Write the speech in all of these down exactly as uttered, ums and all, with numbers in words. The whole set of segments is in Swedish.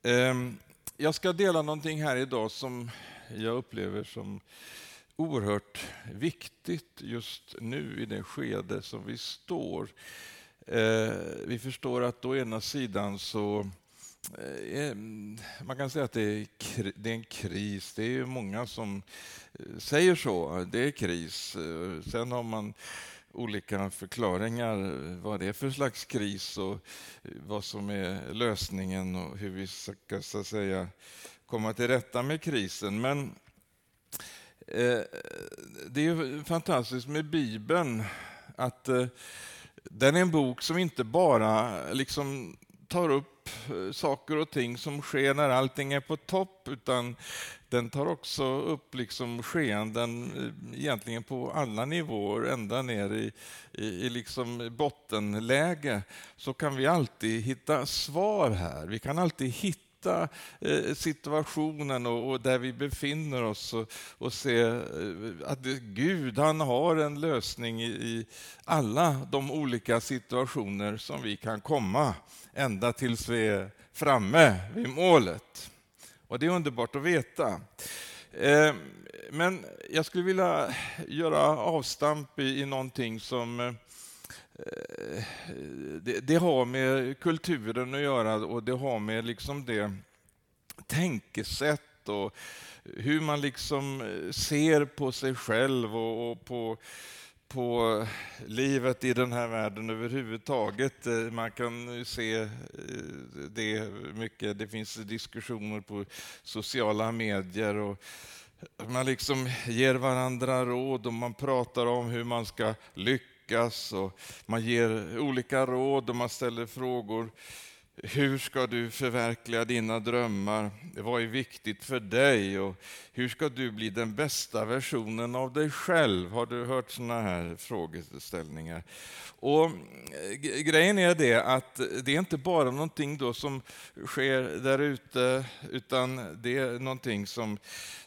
Ehm, Jag ska dela någonting här idag som jag upplever som oerhört viktigt just nu i det skede som vi står. Eh, vi förstår att å ena sidan så eh, man kan säga att det är, det är en kris. Det är ju många som säger så. Det är kris. Sen har man olika förklaringar vad det är för slags kris och vad som är lösningen och hur vi ska så att säga komma till rätta med krisen. Men eh, det är ju fantastiskt med Bibeln att eh, den är en bok som inte bara liksom tar upp saker och ting som sker när allting är på topp, utan den tar också upp liksom skeenden egentligen på alla nivåer, ända ner i, i, i liksom bottenläge. Så kan vi alltid hitta svar här. Vi kan alltid hitta situationen och, och där vi befinner oss och, och se att Gud, han har en lösning i, i alla de olika situationer som vi kan komma ända tills vi är framme vid målet. Och det är underbart att veta. Men jag skulle vilja göra avstamp i, i någonting som det, det har med kulturen att göra, och det har med liksom det tänkesätt och hur man liksom ser på sig själv och, och på på livet i den här världen överhuvudtaget. Man kan se det mycket. Det finns diskussioner på sociala medier och man liksom ger varandra råd och man pratar om hur man ska lyckas och man ger olika råd och man ställer frågor. Hur ska du förverkliga dina drömmar? Vad är viktigt för dig? Och hur ska du bli den bästa versionen av dig själv? Har du hört såna här frågeställningar? Och grejen är det att det är inte bara någonting då som sker där ute, utan det är någonting som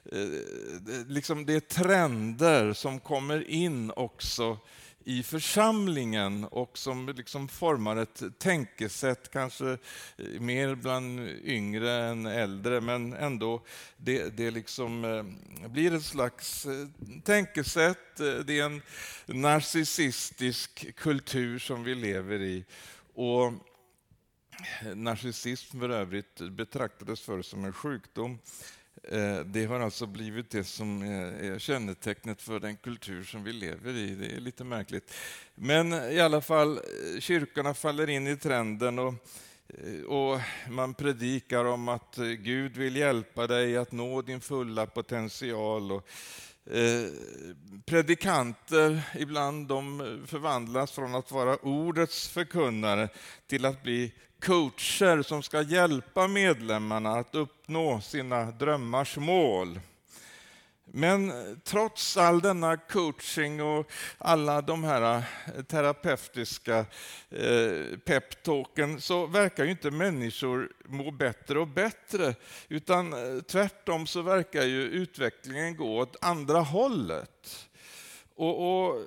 liksom det är trender som kommer in också i församlingen och som liksom formar ett tänkesätt, kanske mer bland yngre än äldre, men ändå det, det liksom blir ett slags tänkesätt. Det är en narcissistisk kultur som vi lever i, och narcissism för övrigt betraktades förr som en sjukdom. Det har alltså blivit det som är kännetecknet för den kultur som vi lever i. Det är lite märkligt. Men i alla fall, kyrkorna faller in i trenden och, och man predikar om att Gud vill hjälpa dig att nå din fulla potential. Och, eh, predikanter ibland de förvandlas från att vara ordets förkunnare till att bli coacher som ska hjälpa medlemmarna att uppnå sina drömmars mål. Men trots all denna coaching och alla de här terapeutiska eh, peptalken så verkar ju inte människor må bättre och bättre, utan tvärtom så verkar ju utvecklingen gå åt andra hållet. Och, och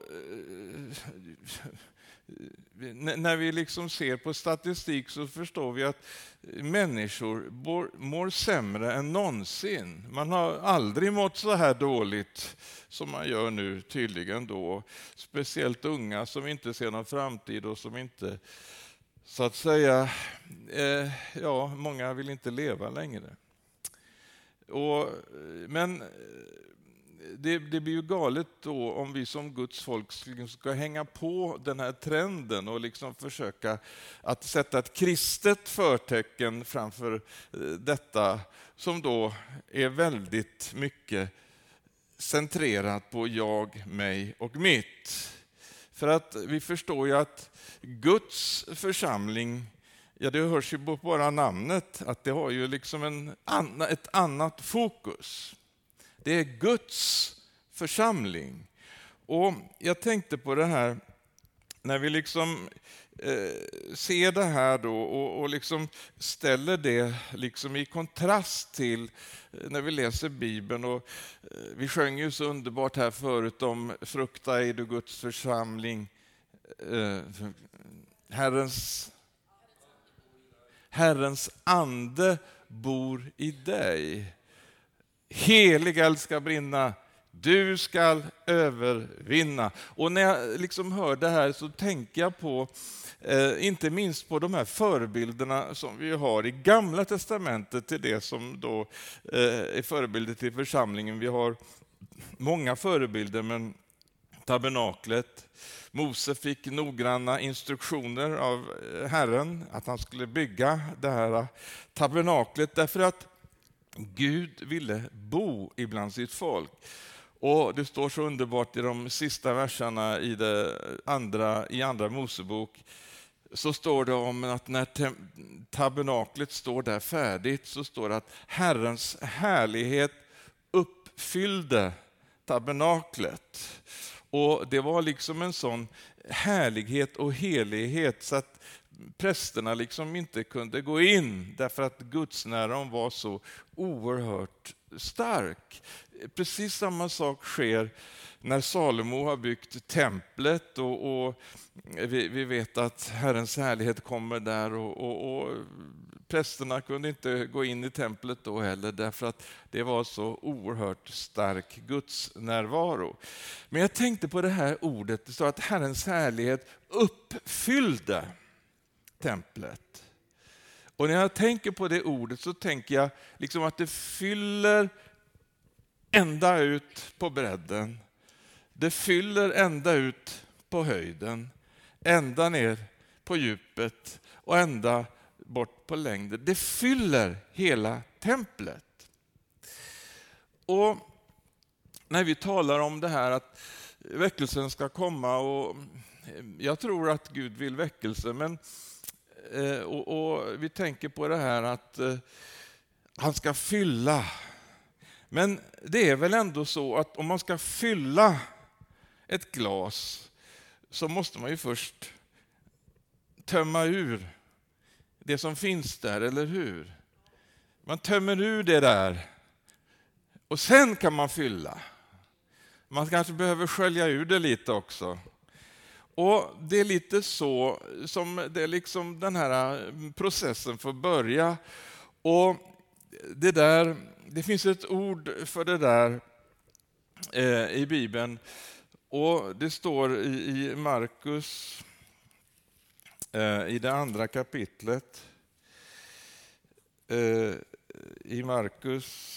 när vi liksom ser på statistik så förstår vi att människor mår, mår sämre än någonsin. Man har aldrig mått så här dåligt som man gör nu tydligen då. Speciellt unga som inte ser någon framtid och som inte, så att säga, eh, ja, många vill inte leva längre. Och, men Det, det blir ju galet då om vi som Guds folk ska hänga på den här trenden och liksom försöka att sätta ett kristet förtecken framför detta som då är väldigt mycket centrerat på jag, mig och mitt. För att vi förstår ju att Guds församling, ja, det hörs ju på bara namnet, att det har ju liksom en anna, ett annat fokus. Det är Guds församling. Och jag tänkte på det här när vi liksom eh, ser det här då och, och liksom ställer det liksom i kontrast till eh, när vi läser Bibeln. Och eh, vi sjöng ju så underbart här förut om frukta i du Guds församling. Eh, Herrens, Herrens ande bor i dig. Helig eld ska brinna. Du ska övervinna. Och när jag liksom hör det här så tänker jag på, eh, inte minst på de här förebilderna som vi har i Gamla testamentet till det som då eh, är förebilder till församlingen. Vi har många förebilder, men tabernaklet. Mose fick noggranna instruktioner av Herren att han skulle bygga det här tabernaklet därför att Gud ville bo ibland sitt folk. Och det står så underbart i de sista verserna i, det andra, i andra Mosebok, så står det om att när tabernaklet står där färdigt så står det att Herrens härlighet uppfyllde tabernaklet. Och det var liksom en sån härlighet och helighet så att prästerna liksom inte kunde gå in därför att gudsnäran var så oerhört stark. Precis samma sak sker när Salomo har byggt templet och, och vi, vi vet att Herrens härlighet kommer där och, och, och prästerna kunde inte gå in i templet då heller därför att det var så oerhört stark Guds närvaro. Men jag tänkte på det här ordet, det står att Herrens härlighet uppfyllde templet. Och när jag tänker på det ordet så tänker jag liksom att det fyller ända ut på bredden. Det fyller ända ut på höjden, ända ner på djupet och ända bort på längden. Det fyller hela templet. Och när vi talar om det här att väckelsen ska komma, och jag tror att Gud vill väckelse, men och, och vi tänker på det här att han ska fylla. Men det är väl ändå så att om man ska fylla ett glas så måste man ju först tömma ur det som finns där, eller hur? Man tömmer ur det där och sen kan man fylla. Man kanske behöver skölja ur det lite också. Och det är lite så som det liksom den här processen får börja. Och det där, det finns ett ord för det där eh, i Bibeln, och det står i, i Markus eh, i det andra kapitlet. Eh, I Markus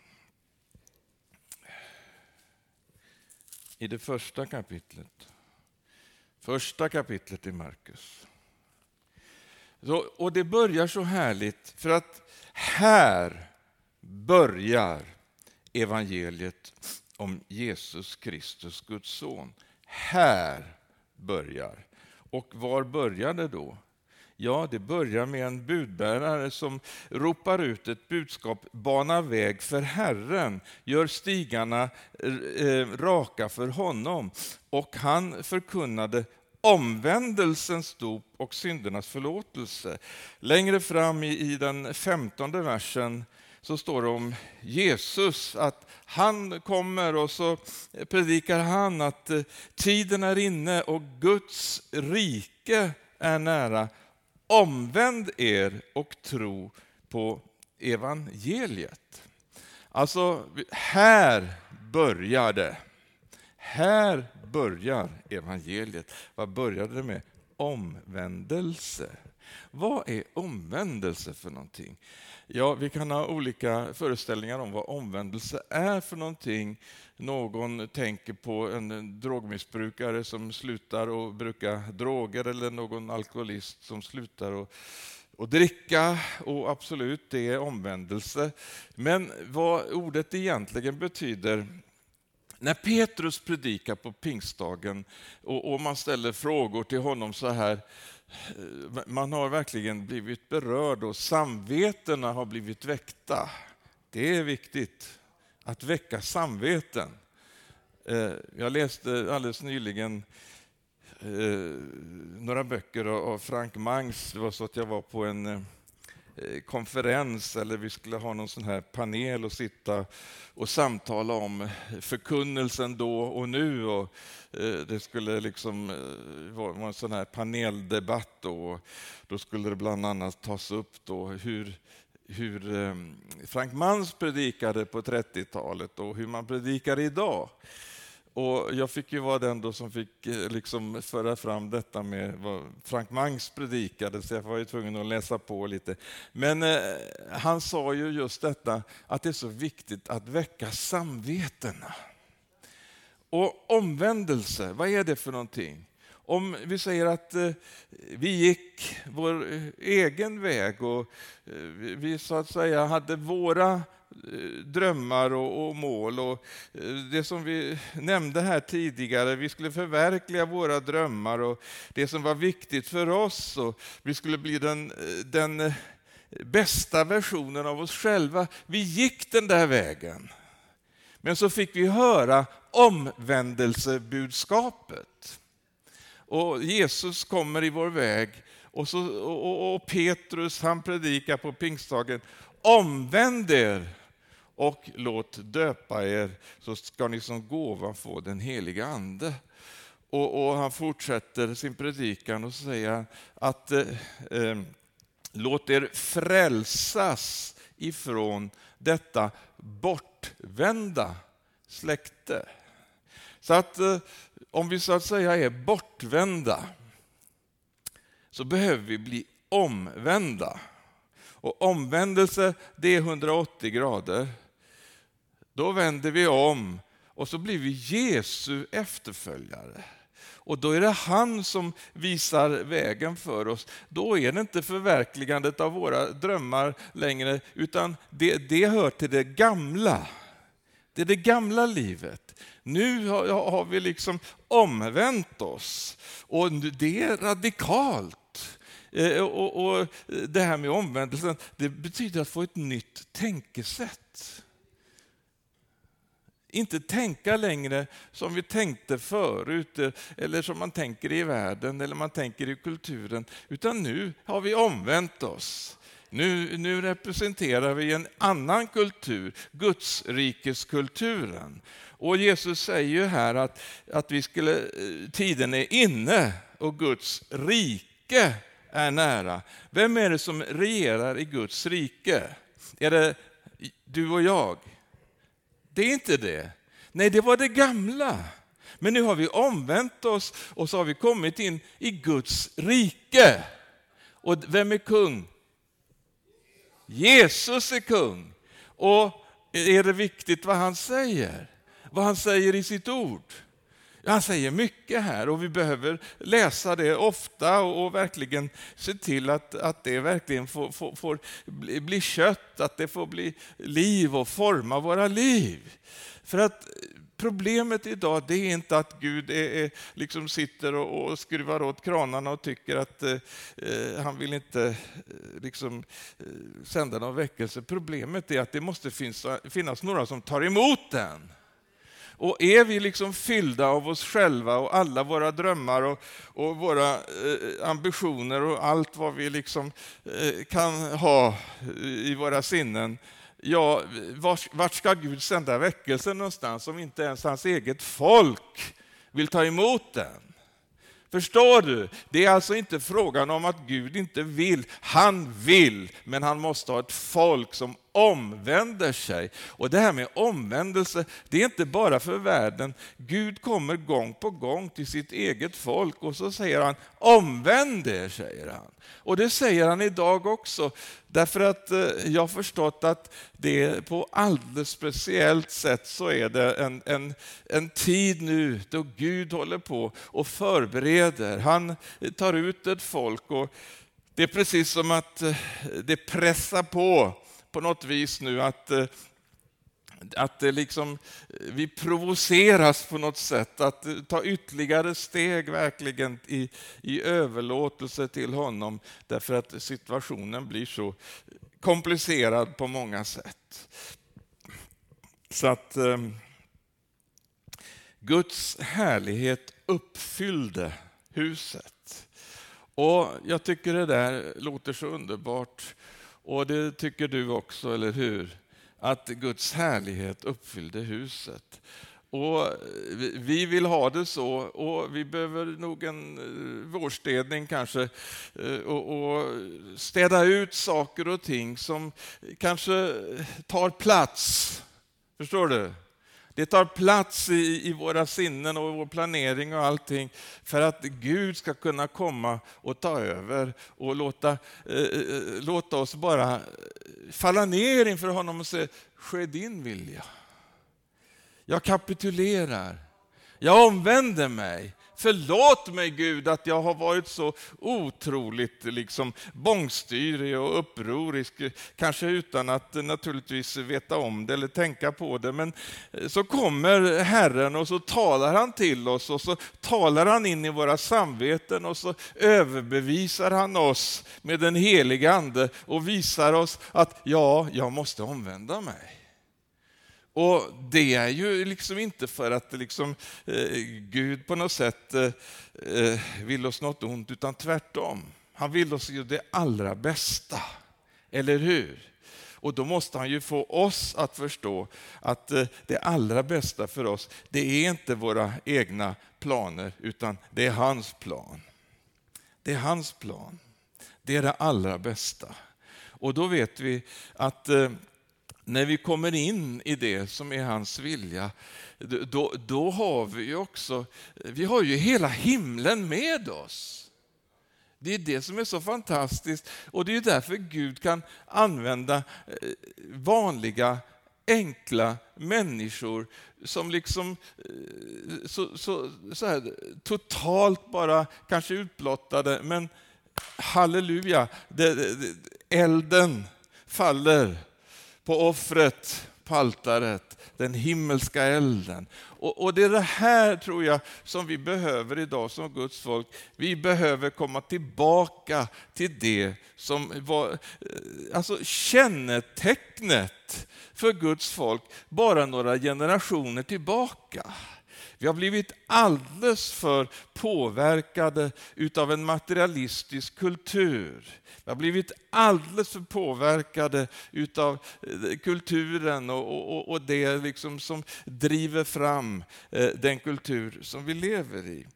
i det första kapitlet. Första kapitlet i Markus. Så, och det börjar så härligt för att här börjar evangeliet om Jesus Kristus, Guds son. Här börjar. Och var började då? Ja, det börjar med en budbärare som ropar ut ett budskap: bana väg för Herren, gör stigarna eh, raka för honom. Och han förkunnade omvändelsens dop och syndernas förlåtelse. Längre fram i, i den femtonde versen så står det om Jesus att han kommer, och så predikar han att eh, tiden är inne och Guds rike är nära. Omvänd er och tro på evangeliet. Alltså, här börjar det. Här börjar evangeliet. Vad började det med? Omvändelse. Vad är omvändelse för någonting? Ja, vi kan ha olika föreställningar om vad omvändelse är för någonting. Någon tänker på en drogmissbrukare som slutar och bruka droger, eller någon alkoholist som slutar och, och dricka. Och absolut, det är omvändelse. Men vad ordet egentligen betyder, när Petrus predikar på pingstdagen och, och man ställer frågor till honom så här, man har verkligen blivit berörd och samvetena har blivit väckta. Det är viktigt att väcka samveten. Jag läste alldeles nyligen några böcker av Frank Mangs. Det var så att jag var på en konferens, eller vi skulle ha någon sån här panel och sitta och samtala om förkunnelsen då och nu, och det skulle liksom vara en sån här paneldebatt då. Då skulle det bland annat tas upp då hur hur Frank Manz predikade på trettiotalet och hur man predikar idag. Och jag fick ju vara den då som fick liksom föra fram detta med vad Frank Manz predikade, så jag var ju tvungen att läsa på lite. Men eh, han sa ju just detta, att det är så viktigt att väcka samvetena. Och omvändelse, vad är det för någonting? Om vi säger att eh, vi gick vår egen väg och eh, vi så att säga hade våra drömmar och, och mål, och det som vi nämnde här tidigare, vi skulle förverkliga våra drömmar och det som var viktigt för oss, och vi skulle bli den, den bästa versionen av oss själva. Vi gick den där vägen, men så fick vi höra omvändelsebudskapet, och Jesus kommer i vår väg, och, så, och, och Petrus han predikar på pingstdagen: omvänd er och låt döpa er, så ska ni som gåva få den heliga ande. Och, och han fortsätter sin predikan och säger att eh, låt er frälsas ifrån detta bortvända släkte. Så att eh, om vi så att säga är bortvända, så behöver vi bli omvända. Och omvändelse, det är hundraåttio grader. Då vänder vi om och så blir vi Jesu efterföljare. Och då är det han som visar vägen för oss. Då är det inte förverkligandet av våra drömmar längre, utan det, det hör till det gamla. Det är det gamla livet. Nu har, har vi liksom omvänt oss, och det är radikalt. Och, och det här med omvändelsen, det betyder att få ett nytt tänkesätt. Inte tänka längre som vi tänkte förut, eller som man tänker i världen, eller man tänker i kulturen, utan nu har vi omvänt oss. Nu, nu representerar vi en annan kultur, Guds rikeskulturen. Och Jesus säger ju här att, att vi skulle, tiden är inne och Guds rike är nära. Vem är det som regerar i Guds rike? Är det du och jag? Det är inte det. Nej, det var det gamla. Men nu har vi omvänt oss och så har vi kommit in i Guds rike. Och vem är kung? Jesus är kung. Och är det viktigt vad han säger? Vad han säger i sitt ord? Han säger mycket här, och vi behöver läsa det ofta och, och verkligen se till att, att det verkligen får, får, får bli, bli kött, att det får bli liv och forma våra liv. För att problemet idag, det är inte att Gud är, är, liksom sitter och, och skruvar åt kranarna och tycker att eh, han vill inte eh, liksom, eh, sända någon väckelse. Problemet är att det måste finnas, finnas några som tar emot den. Och är vi liksom fyllda av oss själva och alla våra drömmar och, och våra eh, ambitioner och allt vad vi liksom eh, kan ha i våra sinnen, ja, vart, vart ska Gud sända väckelsen någonstans om inte ens hans eget folk vill ta emot den? Förstår du? Det är alltså inte frågan om att Gud inte vill. Han vill, men han måste ha ett folk som omvänder sig. Och det här med omvändelse, det är inte bara för världen. Gud kommer gång på gång till sitt eget folk och så säger han: omvänd er, säger han. Och det säger han idag också. Därför att jag har förstått att det på alldeles speciellt sätt så är det en, en, en tid nu då Gud håller på och förbereder. Han tar ut ett folk, och det är precis som att det pressar på på något vis nu, att, att det liksom, vi provoceras på något sätt att ta ytterligare steg verkligen i, i överlåtelse till honom, därför att situationen blir så komplicerad på många sätt. Så att eh, Guds härlighet uppfyllde huset. Och jag tycker det där låter så underbart. Och det tycker du också, eller hur? Att Guds härlighet uppfyllde huset. Och vi vill ha det så, och vi behöver nog en vårstädning kanske, och, och städa ut saker och ting som kanske tar plats. Förstår du? Det tar plats i, i våra sinnen och vår planering och allting, för att Gud ska kunna komma och ta över och låta, eh, låta oss bara falla ner inför honom och säga: ske din vilja. Jag kapitulerar. Jag omvänder mig. Förlåt mig, Gud, att jag har varit så otroligt liksom bångstyrig och upprorisk, kanske utan att naturligtvis veta om det eller tänka på det. Men så kommer Herren och så talar han till oss, och så talar han in i våra samveten, och så överbevisar han oss med den heliga ande och visar oss att ja, jag måste omvända mig. Och det är ju liksom inte för att liksom, eh, Gud på något sätt eh, vill oss något ont, utan tvärtom. Han vill oss ju det allra bästa, eller hur? Och då måste han ju få oss att förstå att eh, det allra bästa för oss, det är inte våra egna planer, utan det är hans plan. Det är hans plan. Det är det allra bästa. Och då vet vi att eh, när vi kommer in i det som är hans vilja, då, då har vi ju också, vi har ju hela himlen med oss. Det är det som är så fantastiskt, och det är därför Gud kan använda vanliga, enkla människor som liksom så, så, så här, totalt bara kanske utblottade, men halleluja, det, det, elden faller på offret, på altaret, den himmelska elden. Och, och det är det här, tror jag, som vi behöver idag som Guds folk. Vi behöver komma tillbaka till det som var alltså kännetecknet för Guds folk bara några generationer tillbaka. Vi har blivit alldeles för påverkade utav en materialistisk kultur. Vi har blivit alldeles för påverkade utav kulturen och, och, och det liksom som driver fram den kultur som vi lever i.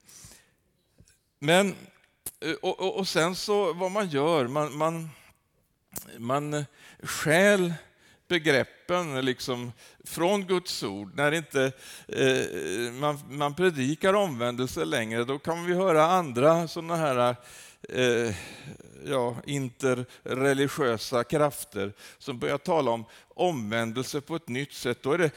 Men, och, och, och sen så vad man gör, man, man, man stjäl begreppen liksom från Guds ord. När inte eh, man, man predikar omvändelse längre, då kan vi höra andra sådana här eh, ja, interreligiösa krafter som börjar tala om omvändelse på ett nytt sätt. Då är det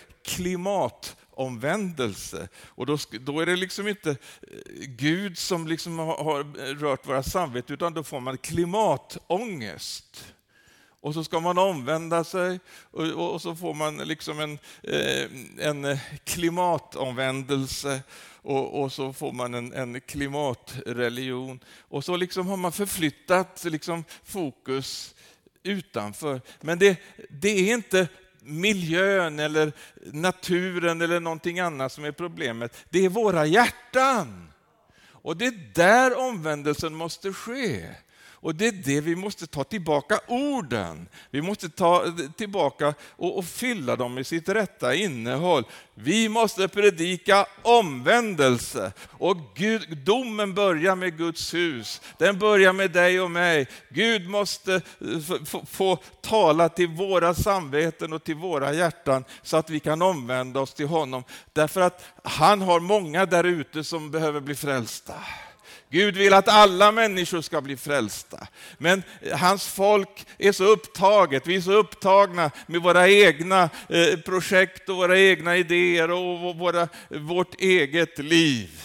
klimatomvändelse. Och då, då är det liksom inte Gud som liksom har, har rört våra samveten, utan då får man klimatångest. Och så ska man omvända sig, och, och så får man liksom en, eh, en klimatomvändelse, och, och så får man en, en klimatreligion. Och så liksom har man förflyttat liksom fokus utanför. Men det, det är inte miljön eller naturen eller någonting annat som är problemet. Det är våra hjärtan. Och det är där omvändelsen måste ske. Och det är det vi måste ta tillbaka orden. Vi måste ta tillbaka och, och fylla dem med sitt rätta innehåll. Vi måste predika omvändelse. Och Gud, domen börjar med Guds hus. Den börjar med dig och mig. Gud måste få, få tala till våra samveten och till våra hjärtan så att vi kan omvända oss till honom. Därför att han har många där ute som behöver bli frälsta. Gud vill att alla människor ska bli frälsta. Men hans folk är så upptaget. Vi är så upptagna med våra egna eh, projekt och våra egna idéer och våra, vårt eget liv.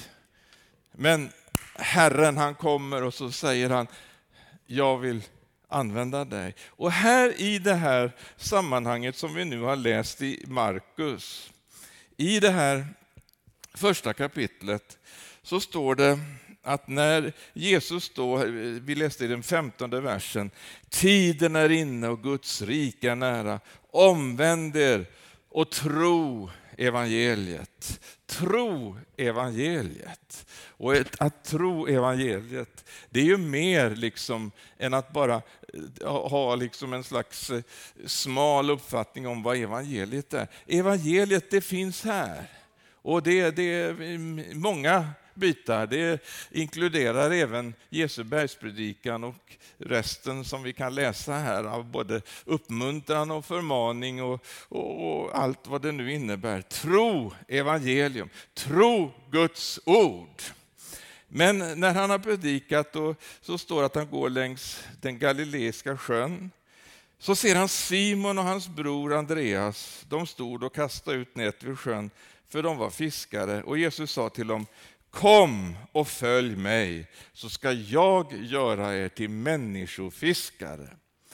Men Herren, han kommer och så säger han: jag vill använda dig. Och här i det här sammanhanget som vi nu har läst i Markus, i det här första kapitlet, så står det att när Jesus då, vi läste i den femtonde versen, tiden är inne och Guds rike är nära, omvänd er och tro evangeliet. Tro evangeliet. Och att tro evangeliet, det är ju mer liksom än att bara ha liksom en slags smal uppfattning om vad evangeliet är. Evangeliet, det finns här. Och det, det är många bitar. Det inkluderar även Jesu bergspredikan och resten som vi kan läsa här av både uppmuntran och förmaning och, och, och allt vad det nu innebär. Tro evangelium, tro Guds ord. Men när han har predikat och så står att han går längs den galileiska sjön, så ser han Simon och hans bror Andreas. De stod och kastade ut nät vid sjön, för de var fiskare. Och Jesus sa till dem: kom och följ mig, så ska jag göra er till människofiskare.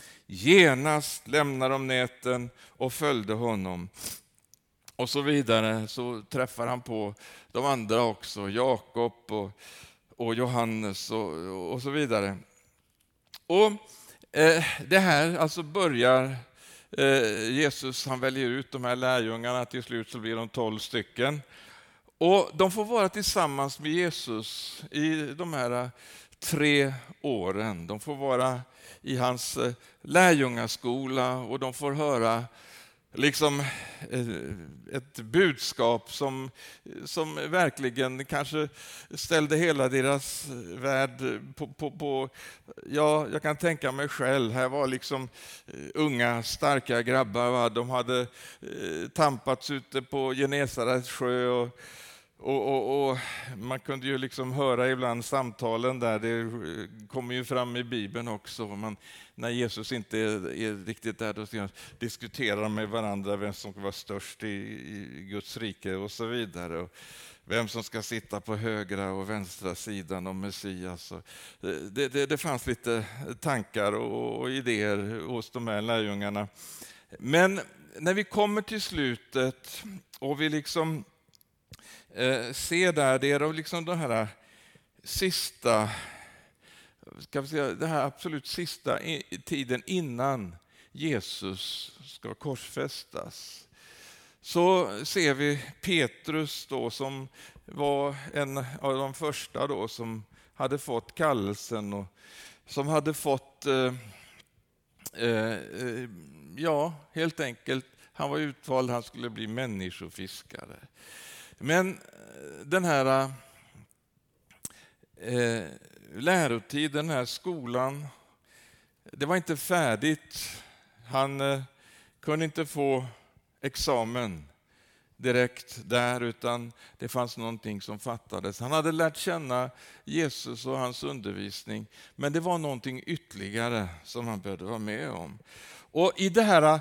Genast lämnade de näten och följde honom. Och så vidare, så träffar han på de andra också, Jakob och, och Johannes och, och så vidare. Och eh, det här alltså börjar eh, Jesus, han väljer ut de här lärjungarna, till slut så blir de tolv stycken. Och de får vara tillsammans med Jesus i de här tre åren. De får vara i hans lärjungaskola och de får höra liksom ett budskap som, som verkligen kanske ställde hela deras värld på, på, på, ja, jag kan tänka mig själv, här var liksom unga starka grabbar, va? De hade tampats ute på Genesarets sjö och Och, och, och man kunde ju liksom höra ibland samtalen där, det kommer ju fram i Bibeln också. Man, när Jesus inte är, är riktigt där, då diskuterar de med varandra vem som var störst i, i Guds rike och så vidare. Och vem som ska sitta på högra och vänstra sidan om Messias. Och det, det, det fanns lite tankar och, och idéer hos de här lärjungarna. Men när vi kommer till slutet och vi liksom Eh, se där, det är liksom den här sista, ska vi säga, det här absolut sista i, tiden innan Jesus ska korsfästas. Så ser vi Petrus då, som var en av de första då som hade fått kallelsen och som hade fått eh, eh, ja, helt enkelt, han var utvald, han skulle bli människofiskare. Men den här eh, lärotiden, den här skolan, det var inte färdigt. Han eh, kunde inte få examen direkt där, utan det fanns någonting som fattades. Han hade lärt känna Jesus och hans undervisning, men det var någonting ytterligare som han behövde vara med om. Och i det här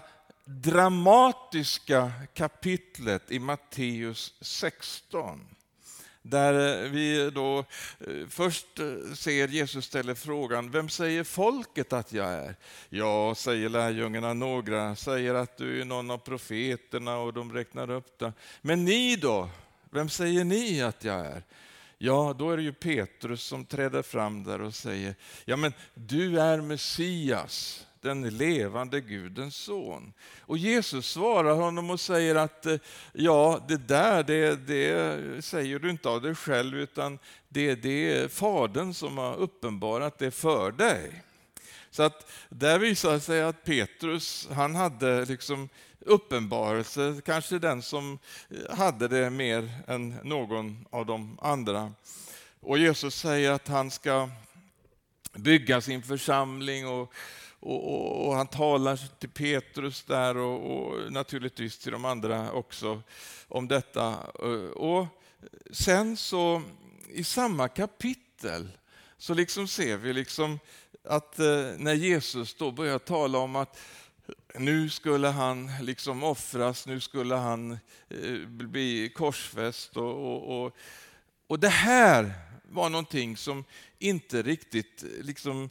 dramatiska kapitlet i Matteus sexton, där vi då först ser Jesus ställa frågan: vem säger folket att jag är? Ja, säger lärjungarna, några säger att du är någon av profeterna, och de räknar upp det. Men ni då? Vem säger ni att jag är? Ja, då är det ju Petrus som träder fram där och säger: ja, men du är Messias, den levande Gudens son. Och Jesus svarar honom och säger att ja, det där det, det säger du inte av dig själv, utan det, det är Fadern som har uppenbarat det för dig. Så att där visar sig att Petrus, han hade liksom uppenbarelse, kanske den som hade det mer än någon av de andra. Och Jesus säger att han ska bygga sin församling, och Och, och, och han talar till Petrus där, och, och naturligtvis till de andra också om detta. Och sen så i samma kapitel så liksom ser vi liksom att när Jesus då börjar tala om att nu skulle han liksom offras, nu skulle han bli korsfäst, och, och, och, och det här var någonting som inte riktigt liksom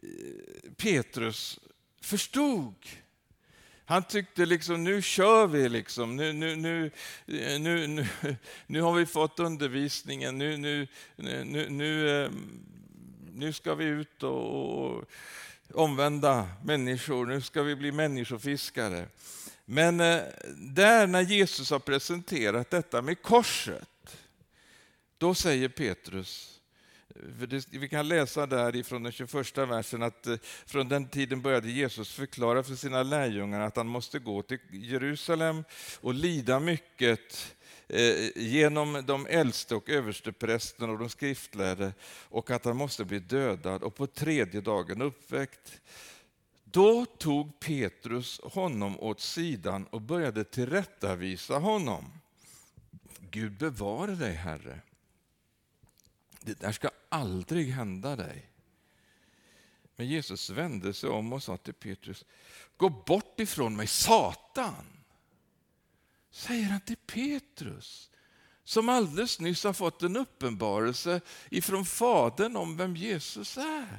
Petrus förstod. Han tyckte liksom, nu kör vi liksom, nu, nu, nu, nu, nu, nu har vi fått undervisningen, nu, nu, nu, nu, nu ska vi ut och omvända människor, nu ska vi bli människofiskare. Men där när Jesus har presenterat detta med korset, då säger Petrus, vi kan läsa där ifrån den tjugoförsta versen, att från den tiden började Jesus förklara för sina lärjungar att han måste gå till Jerusalem och lida mycket eh, genom de äldste och översteprästen och de skriftlärde, och att han måste bli dödad och på tredje dagen uppväckt. Då tog Petrus honom åt sidan och började tillrättavisa honom. Gud bevare dig, Herre. Det där ska aldrig hända dig. Men Jesus vände sig om och sa till Petrus: gå bort ifrån mig, Satan. Säger han till Petrus, som alldeles nyss har fått en uppenbarelse ifrån Fadern om vem Jesus är.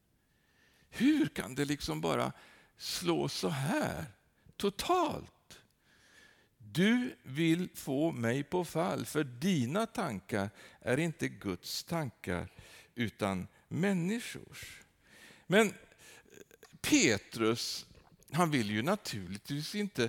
Hur kan det liksom bara slå så här totalt? Du vill få mig på fall, för dina tankar är inte Guds tankar utan människors. Men Petrus, han vill ju naturligtvis inte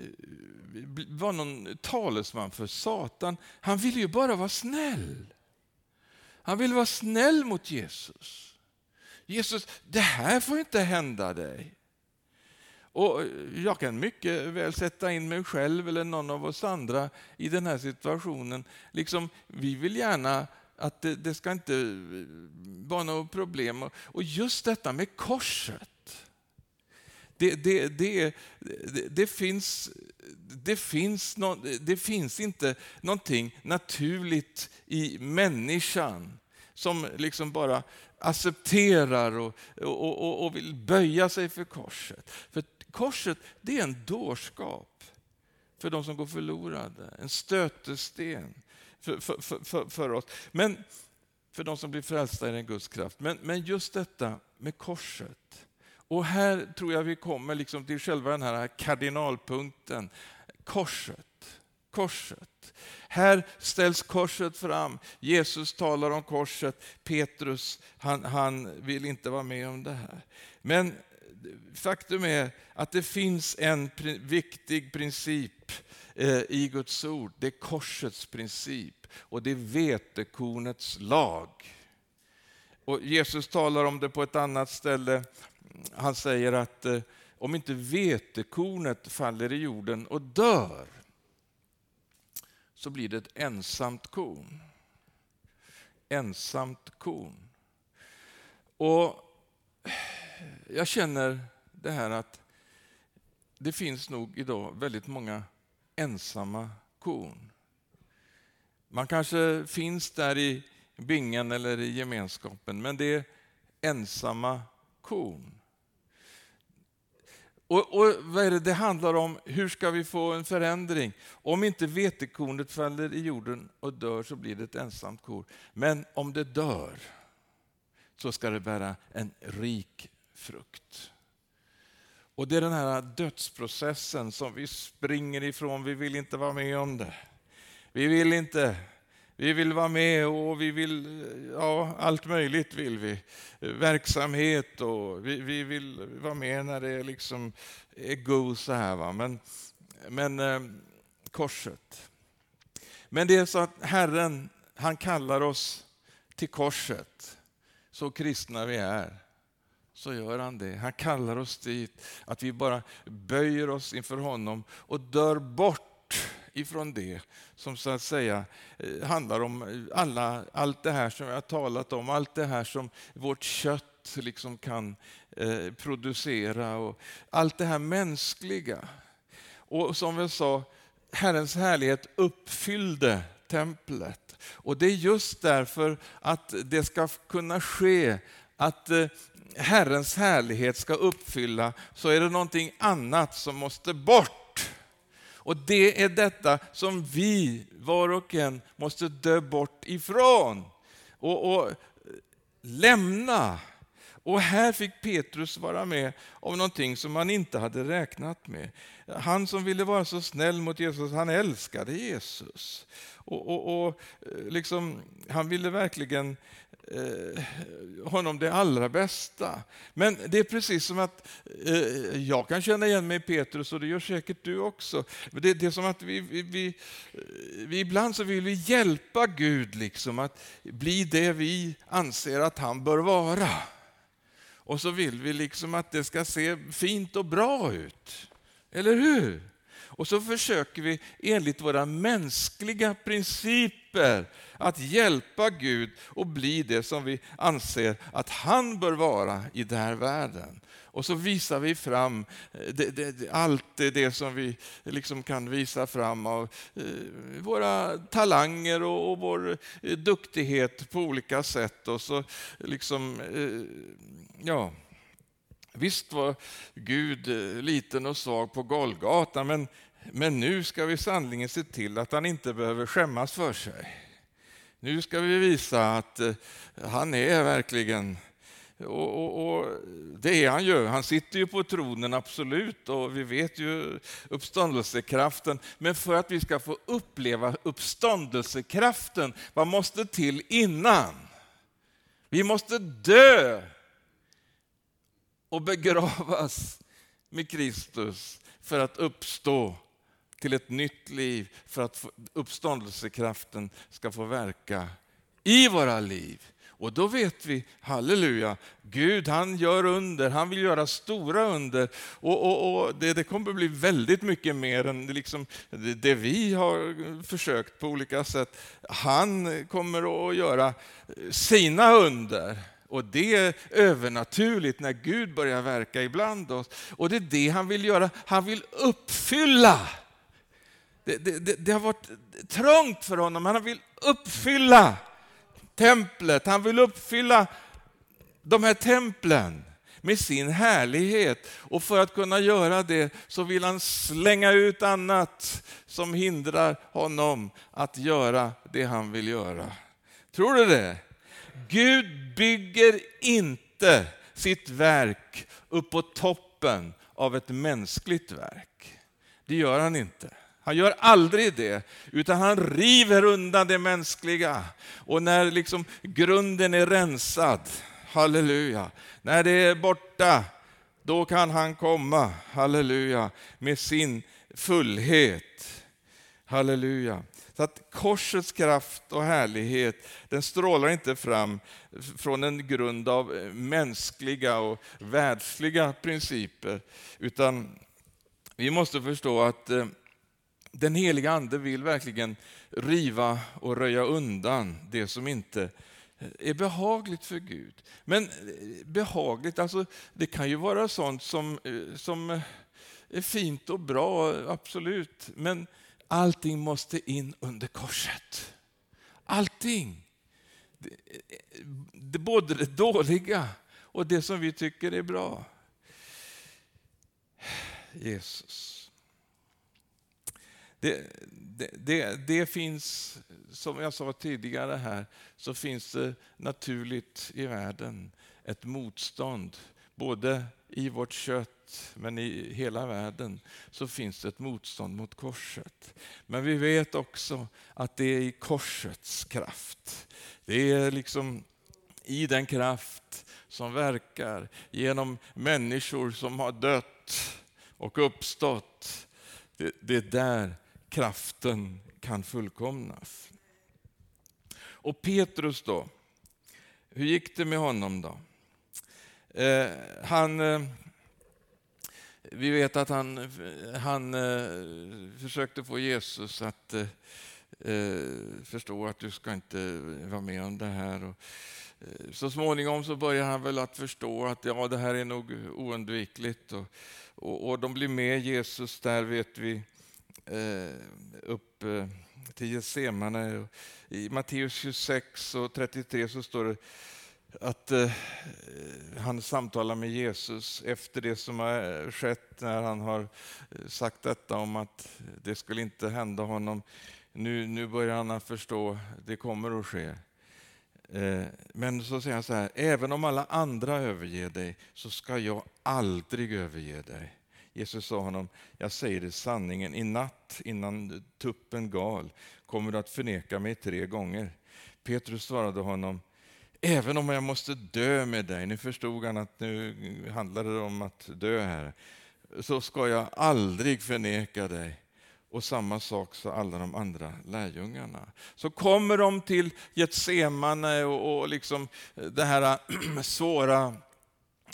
vara någon talesman för Satan. Han vill ju bara vara snäll. Han vill vara snäll mot Jesus. Jesus, det här får inte hända dig. Och jag kan mycket väl sätta in mig själv eller någon av oss andra i den här situationen. Liksom, vi vill gärna att det, det ska inte vara något problem. Och just detta med korset. Det, det, det, det, det, finns, det, finns no, det finns inte någonting naturligt i människan som liksom bara accepterar och, och, och, och vill böja sig för korset. För korset, det är en dårskap för de som går förlorade. En stötesten för, för, för, för, för oss. Men för de som blir frälsta är det en Guds kraft. Men, men just detta med korset. Och här tror jag vi kommer liksom till själva den här kardinalpunkten. Korset. Korset. Här ställs korset fram. Jesus talar om korset. Petrus, han, han vill inte vara med om det här. Men faktum är att det finns en pr- viktig princip eh, i Guds ord. Det är korsets princip. Och det är vetekornets lag. Och Jesus talar om det på ett annat ställe. Han säger att eh, om inte vetekornet faller i jorden och dör, så blir det ett ensamt korn. Ensamt korn. Och jag känner det här att det finns nog idag väldigt många ensamma korn. Man kanske finns där i bingen eller i gemenskapen, men det är ensamma korn. Och, och vad är det det handlar om? Hur ska vi få en förändring? Om inte vetekornet faller i jorden och dör, så blir det ett ensamt korn. Men om det dör, så ska det bära en rik frukt. Och det är den här dödsprocessen som vi springer ifrån. Vi vill inte vara med om det. Vi vill inte. Vi vill vara med och vi vill, ja, allt möjligt vill vi. Verksamhet och vi, vi vill vara med när det liksom är go så här, va. Men, men eh, korset. Men det är så att Herren, han kallar oss till korset. Så kristna vi är, så gör han det. Han kallar oss dit, att vi bara böjer oss inför honom och dör bort ifrån det som så att säga handlar om alla, allt det här som jag har talat om, allt det här som vårt kött liksom kan eh, producera och allt det här mänskliga. Och som jag sa, Herrens härlighet uppfyllde templet. Och det är just därför att det ska kunna ske, att eh, Herrens härlighet ska uppfylla, så är det någonting annat som måste bort. Och det är detta som vi var och en måste dö bort ifrån och, och lämna. Och här fick Petrus vara med om någonting som han inte hade räknat med. Han som ville vara så snäll mot Jesus, han älskade Jesus. Och, och, och liksom, han ville verkligen eh, honom det allra bästa. Men det är precis som att eh, jag kan känna igen mig i Petrus, och det gör säkert du också. Men det, det är som att vi, vi, vi, vi ibland så vill vi hjälpa Gud liksom att bli det vi anser att han bör vara. Och så vill vi liksom att det ska se fint och bra ut. Eller hur? Och så försöker vi enligt våra mänskliga principer att hjälpa Gud och bli det som vi anser att han bör vara i den här världen. Och så visar vi fram det, det, allt det, det som vi liksom kan visa fram av eh, våra talanger och, och vår eh, duktighet på olika sätt. Och så liksom, eh, ja, visst var Gud eh, liten och svag på Golgata, men, men nu ska vi sannligen se till att han inte behöver skämmas för sig. Nu ska vi visa att eh, han är verkligen... Och, och, och det är han ju. Han sitter ju på tronen, absolut, och vi vet ju uppståndelsekraften. Men för att vi ska få uppleva uppståndelsekraften, vad måste till innan? Vi måste dö och begravas med Kristus för att uppstå till ett nytt liv, för att uppståndelsekraften ska få verka i våra liv. Och då vet vi, halleluja, Gud han gör under, han vill göra stora under. Och, och, och det, det kommer bli väldigt mycket mer än liksom det, det vi har försökt på olika sätt. Han kommer att göra sina under. Och det är övernaturligt när Gud börjar verka ibland oss. Och det är det han vill göra, han vill uppfylla. Det, det, det, det har varit trångt för honom, han vill uppfylla templet. Han vill uppfylla de här templen med sin härlighet. Och för att kunna göra det så vill han slänga ut annat som hindrar honom att göra det han vill göra. Tror du det? Gud bygger inte sitt verk upp på toppen av ett mänskligt verk. Det gör han inte. Han gör aldrig det, utan han river undan det mänskliga. Och när liksom grunden är rensad, halleluja, när det är borta, då kan han komma, halleluja, med sin fullhet, halleluja. Så att korsets kraft och härlighet, den strålar inte fram från en grund av mänskliga och världsliga principer, utan vi måste förstå att den heliga ande vill verkligen riva och röja undan det som inte är behagligt för Gud. Men behagligt, alltså det kan ju vara sånt som, som är fint och bra, absolut. Men allting måste in under korset. Allting. Det, det, både det dåliga och det som vi tycker är bra. Jesus. Det, det, det, det finns, som jag sa tidigare här, så finns det naturligt i världen ett motstånd. Både i vårt kött men i hela världen så finns det ett motstånd mot korset. Men vi vet också att det är i korsets kraft. Det är liksom i den kraft som verkar genom människor som har dött och uppstått. Det, det är där kraften kan fullkomnas. Och Petrus då, hur gick det med honom då? Eh, han, eh, vi vet att han, han eh, försökte få Jesus att eh, förstå att du ska inte vara med om det här. Och, eh, så småningom så börjar han väl att förstå att ja, det här är nog oundvikligt. Och, och, och de blir med Jesus där, vet vi, eh, upp eh, till Getsemane. I Matteus tjugosex och trettiotre så står det att eh, han samtalar med Jesus efter det som har skett, när han har sagt detta om att det skulle inte hända honom. Nu, nu börjar han att förstå, det kommer att ske. Eh, men så säger han så här: även om alla andra överger dig så ska jag aldrig överge dig. Jesus sa honom: jag säger det sanningen, i natt innan tuppen gal kommer du att förneka mig tre gånger. Petrus svarade honom: även om jag måste dö med dig, nu förstod han att nu handlar det om att dö här, så ska jag aldrig förneka dig. Och samma sak sa alla de andra lärjungarna. Så kommer de till Getsemane och, och liksom det här svåra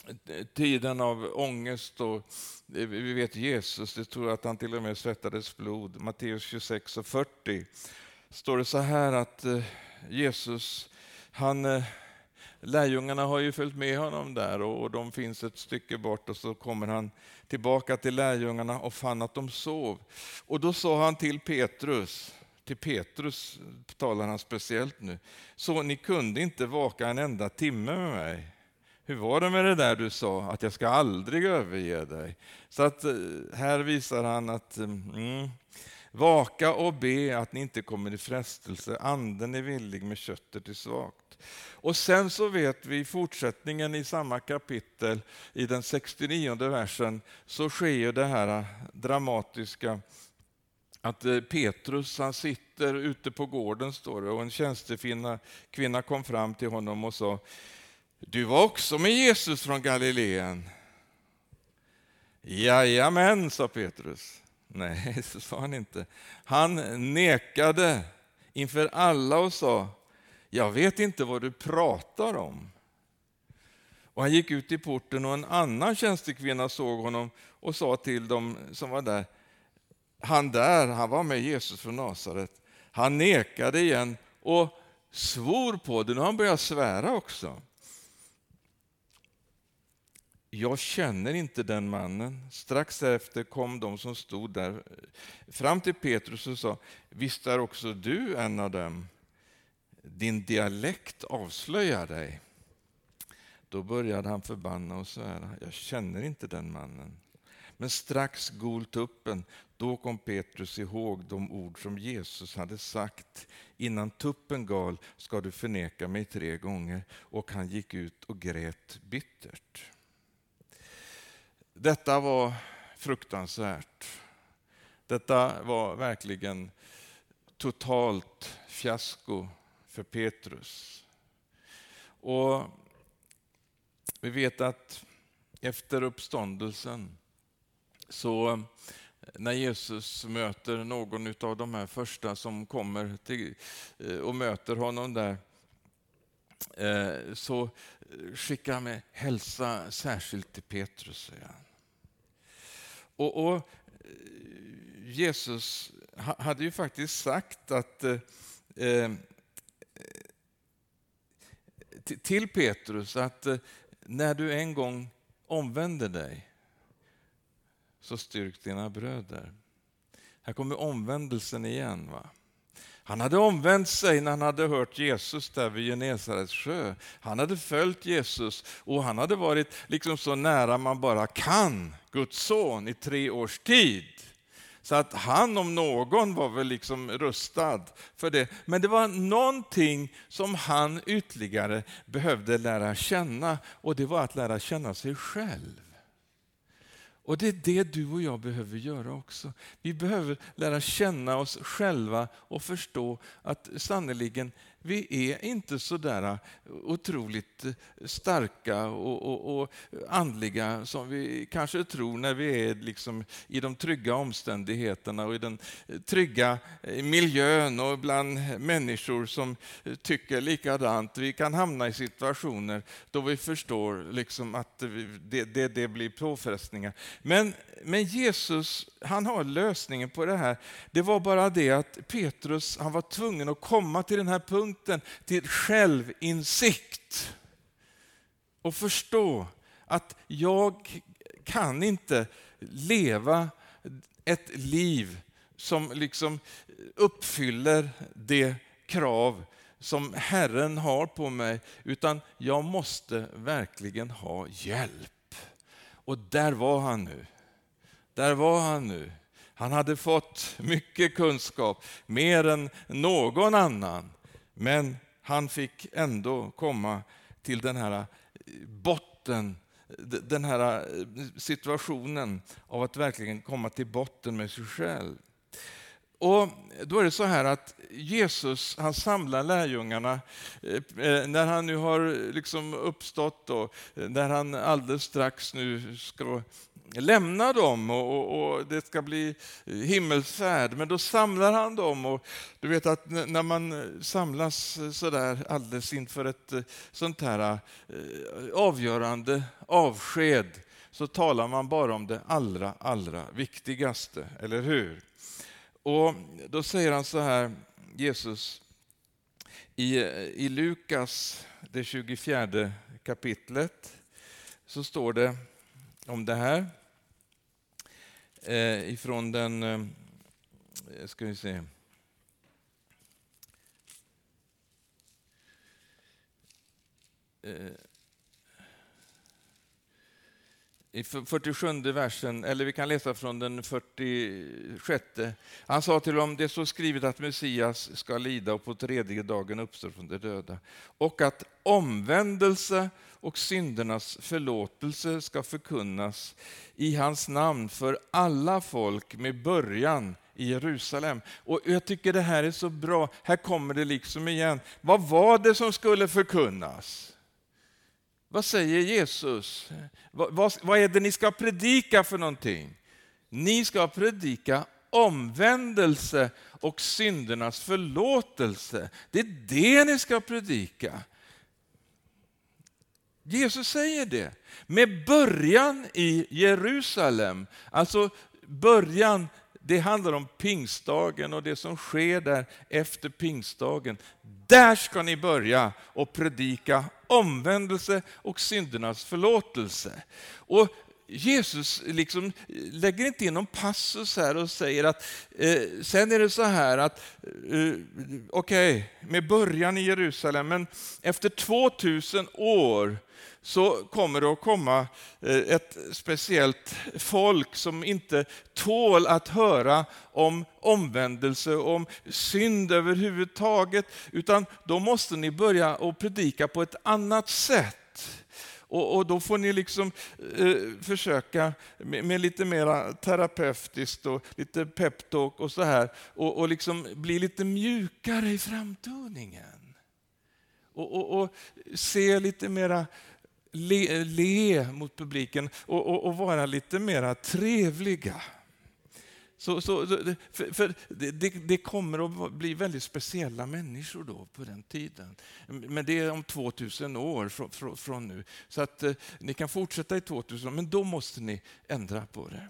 tiden av ångest och vi vet Jesus, det tror jag att han till och med svettades blod. Matteus tjugosex och fyrtio står det så här att Jesus, han, lärjungarna har ju följt med honom där och de finns ett stycke bort och så kommer han tillbaka till lärjungarna och fann att de sov. Och då sa han till Petrus, till Petrus talar han speciellt nu, så ni kunde inte vaka en enda timme med mig. Hur var det med det där du sa, att jag ska aldrig överge dig? Så att här visar han att mm, vaka och be att ni inte kommer i frestelse. Anden är villig, med köttet är svagt. Och sen så vet vi i fortsättningen i samma kapitel, i den sextionionde versen, så sker ju det här dramatiska att Petrus, han sitter ute på gården, står det, och en tjänstekvinna kvinna kom fram till honom och sa: du var också med Jesus från Galileen. Jajamän, sa Petrus. Nej, så sa han inte. Han nekade inför alla och sa: jag vet inte vad du pratar om. Och han gick ut i porten och en annan tjänstekvinna såg honom och sa till dem som var där: han där, han var med Jesus från Nasaret. Han nekade igen och svor på det. Nu har han börjat svära också. Jag känner inte den mannen. Strax efter kom de som stod där fram till Petrus och sa: visst är också du en av dem? Din dialekt avslöjar dig. Då började han förbanna och svära: jag känner inte den mannen. Men strax gol tuppen, då kom Petrus ihåg de ord som Jesus hade sagt: innan tuppen gal ska du förneka mig tre gånger. Och han gick ut och grät bittert. Detta var fruktansvärt. Detta var verkligen totalt fiasko för Petrus. Och vi vet att efter uppståndelsen, så när Jesus möter någon av de här första som kommer till, och möter honom där, så skickar han med: hälsa särskilt till Petrus, säger han. Och, och Jesus hade ju faktiskt sagt att eh, till Petrus att eh, när du en gång omvänder dig, så styrk dina bröder. Här kommer omvändelsen igen, va? Han hade omvänt sig när han hade hört Jesus där vid Genesarets sjö. Han hade följt Jesus och han hade varit liksom så nära man bara kan Guds son i tre års tid. Så att han om någon var väl liksom rustad för det. Men det var någonting som han ytterligare behövde lära känna, och det var att lära känna sig själv. Och det är det du och jag behöver göra också. Vi behöver lära känna oss själva och förstå att sannoliken vi är inte så där otroligt starka och, och, och andliga som vi kanske tror när vi är liksom i de trygga omständigheterna och i den trygga miljön och bland människor som tycker likadant. Vi kan hamna i situationer då vi förstår liksom att det, det, det blir påfrestningar. Men, men Jesus, han har lösningen på det här. Det var bara det att Petrus, han var tvungen att komma till den här punkten, till självinsikt och förstå att jag kan inte leva ett liv som liksom uppfyller det krav som Herren har på mig, utan jag måste verkligen ha hjälp. Och där var han nu. Där var han nu. Han hade fått mycket kunskap, mer än någon annan. Men han fick ändå komma till den här botten, den här situationen av att verkligen komma till botten med sig själv. Och då är det så här att Jesus, han samlar lärjungarna när han nu har liksom uppstått och när han alldeles strax nu ska lämna dem och, och, och det ska bli himmelsfärd. Men då samlar han dem, och du vet att när man samlas så där alldeles inför ett sånt här avgörande avsked, så talar man bara om det allra, allra viktigaste, eller hur? Och då säger han så här, Jesus, i, i Lukas, det tjugofjärde kapitlet, så står det om det här. Eh, ifrån den, eh, ska vi se. Eh, I fyrtiosjunde versen, eller vi kan läsa från den fyrtiosjätte. Han sa till dem, det är så skrivet att Messias ska lida och på tredje dagen uppstå från de döda. Och att omvändelse och syndernas förlåtelse ska förkunnas i hans namn för alla folk med början i Jerusalem. Och jag tycker det här är så bra. Här kommer det liksom igen. Vad var det som skulle förkunnas? Vad säger Jesus? Vad, vad, vad är det ni ska predika för någonting? Ni ska predika omvändelse och syndernas förlåtelse. Det är det ni ska predika. Jesus säger det. Med början i Jerusalem. Alltså början, det handlar om pingstdagen och det som sker där efter pingstdagen. Där ska ni börja och predika omvändelse och syndernas förlåtelse. Och Jesus liksom lägger inte in någon passus här och säger att eh, sen är det så här att eh, okej, okay, med början i Jerusalem, men efter tvåtusen år så kommer det att komma ett speciellt folk som inte tål att höra om omvändelse, om synd överhuvudtaget, utan då måste ni börja att predika på ett annat sätt. Och, och då får ni liksom eh, försöka med, med lite mer terapeutiskt och lite peptalk och så här, och, och liksom bli lite mjukare i framtoningen. Och, och, och se lite mera Le, le mot publiken och, och, och vara lite mer trevliga. Så, så, för, för det, det kommer att bli väldigt speciella människor då på den tiden. Men det är om tvåtusen år från, från, från nu. Så att eh, ni kan fortsätta i tvåtusen, men då måste ni ändra på det.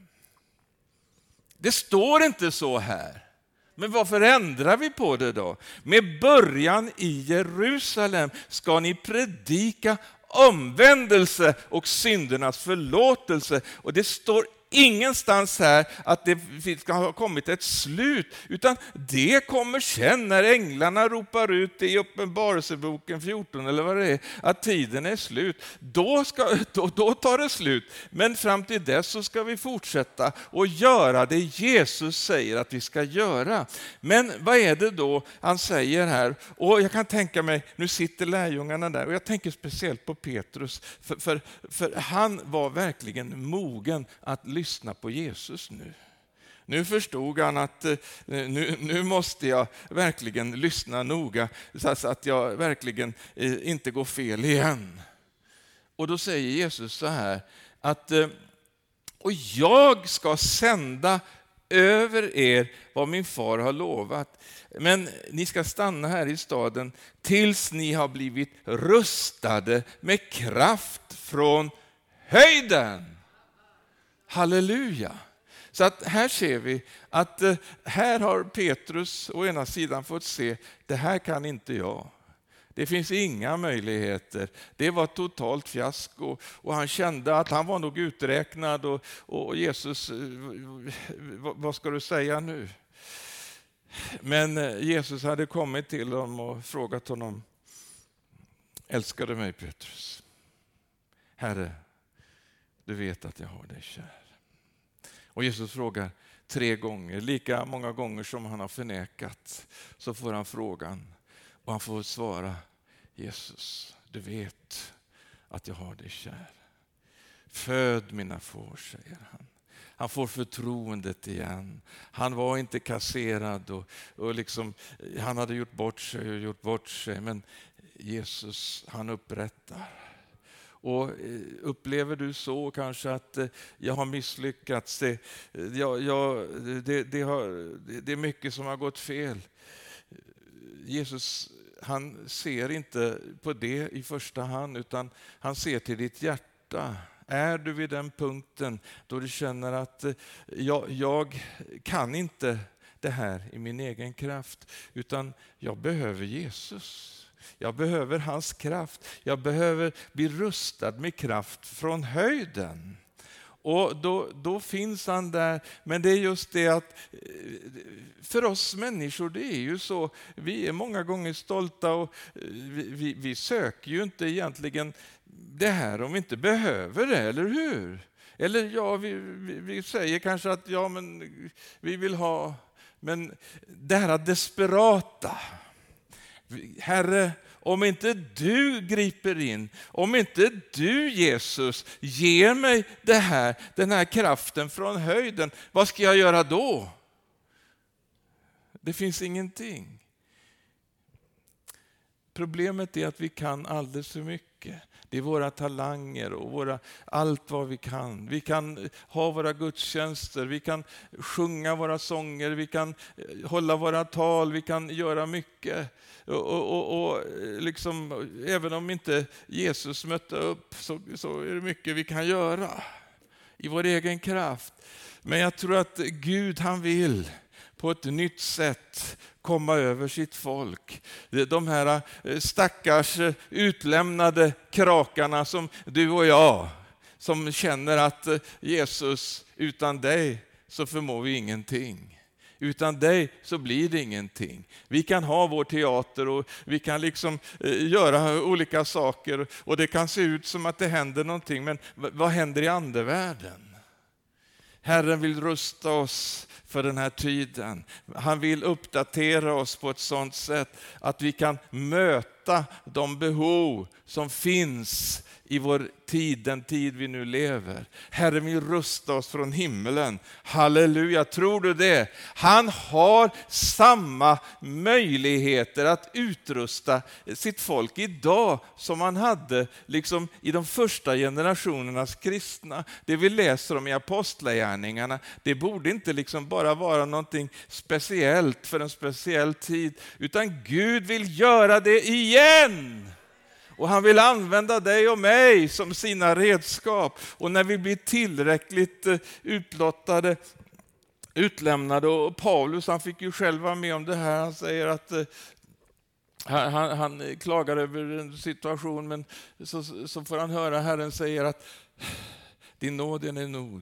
Det står inte så här. Men varför ändrar vi på det då? Med början i Jerusalem ska ni predika omvändelse och syndernas förlåtelse. Och det står ingenstans här att det ska ha kommit ett slut, utan det kommer sen när änglarna ropar ut i Uppenbarelseboken fjorton eller vad det är, att tiden är slut. Då, ska, då, då tar det slut. Men fram till dess så ska vi fortsätta och göra det Jesus säger att vi ska göra. Men vad är det då han säger här? Och jag kan tänka mig, nu sitter lärjungarna där, och jag tänker speciellt på Petrus, för, för, för han var verkligen mogen att lyssna på Jesus nu. Nu förstod han att nu, nu måste jag verkligen lyssna noga så att jag verkligen inte går fel igen. Och då säger Jesus så här att och jag ska sända över er vad min far har lovat. Men ni ska stanna här i staden tills ni har blivit rustade med kraft från höjden. Halleluja! Så att här ser vi att här har Petrus å ena sidan fått se, det här kan inte jag. Det finns inga möjligheter. Det var totalt fiasko, och han kände att han var nog uträknad, och, och Jesus, vad ska du säga nu? Men Jesus hade kommit till honom och frågat honom, älskar du mig Petrus? Herre, du vet att jag har dig kär. Och Jesus frågar tre gånger, lika många gånger som han har förnekat, så får han frågan. Och han får svara, Jesus, du vet att jag har dig kär. Föd mina får, säger han. Han får förtroendet igen. Han var inte kasserad och, och liksom, han hade gjort bort sig och gjort bort sig. Men Jesus, han upprättar. Och upplever du så kanske att jag har misslyckats, det, jag, jag, det, det, har, det är mycket som har gått fel. Jesus, han ser inte på det i första hand, utan han ser till ditt hjärta. Är du vid den punkten då du känner att jag, jag kan inte det här i min egen kraft, utan jag behöver Jesus. Jag behöver hans kraft. Jag behöver bli rustad med kraft från höjden. Och då, då finns han där. Men det är just det att för oss människor, det är ju så. Vi är många gånger stolta och vi, vi, vi söker ju inte egentligen det här om vi inte behöver det, eller hur? Eller ja, vi, vi, vi säger kanske att ja, men vi vill ha, men det här desperata. Herre, om inte du griper in, om inte du Jesus ger mig det här, den här kraften från höjden, vad ska jag göra då? Det finns ingenting. Problemet är att vi kan alldeles för mycket. Det är våra talanger och våra, allt vad vi kan. Vi kan ha våra gudstjänster, vi kan sjunga våra sånger, vi kan hålla våra tal, vi kan göra mycket. Och, och, och liksom, även om inte Jesus mötte upp så, så är det mycket vi kan göra i vår egen kraft. Men jag tror att Gud, han vill på ett nytt sätt komma över sitt folk. De här stackars utlämnade krakarna som du och jag, som känner att Jesus, utan dig så förmår vi ingenting. Utan dig så blir det ingenting. Vi kan ha vår teater och vi kan liksom göra olika saker och det kan se ut som att det händer någonting, men vad händer i andevärlden? Herren vill rusta oss för den här tiden. Han vill uppdatera oss på ett sådant sätt att vi kan möta de behov som finns i vår tid, den tid vi nu lever. Herren vill rusta oss från himmelen. Halleluja, tror du det? Han har samma möjligheter att utrusta sitt folk idag som han hade liksom i de första generationernas kristna. Det vi läser om i apostlagärningarna, det borde inte liksom bara vara någonting speciellt för en speciell tid, utan Gud vill göra det igen. Och han vill använda dig och mig som sina redskap. Och när vi blir tillräckligt utlottade, utlämnade, och Paulus, han fick ju själv vara med om det här. Han säger att han, han, han klagar över en situation, men så, så får han höra Herren säger att din nåd är nog.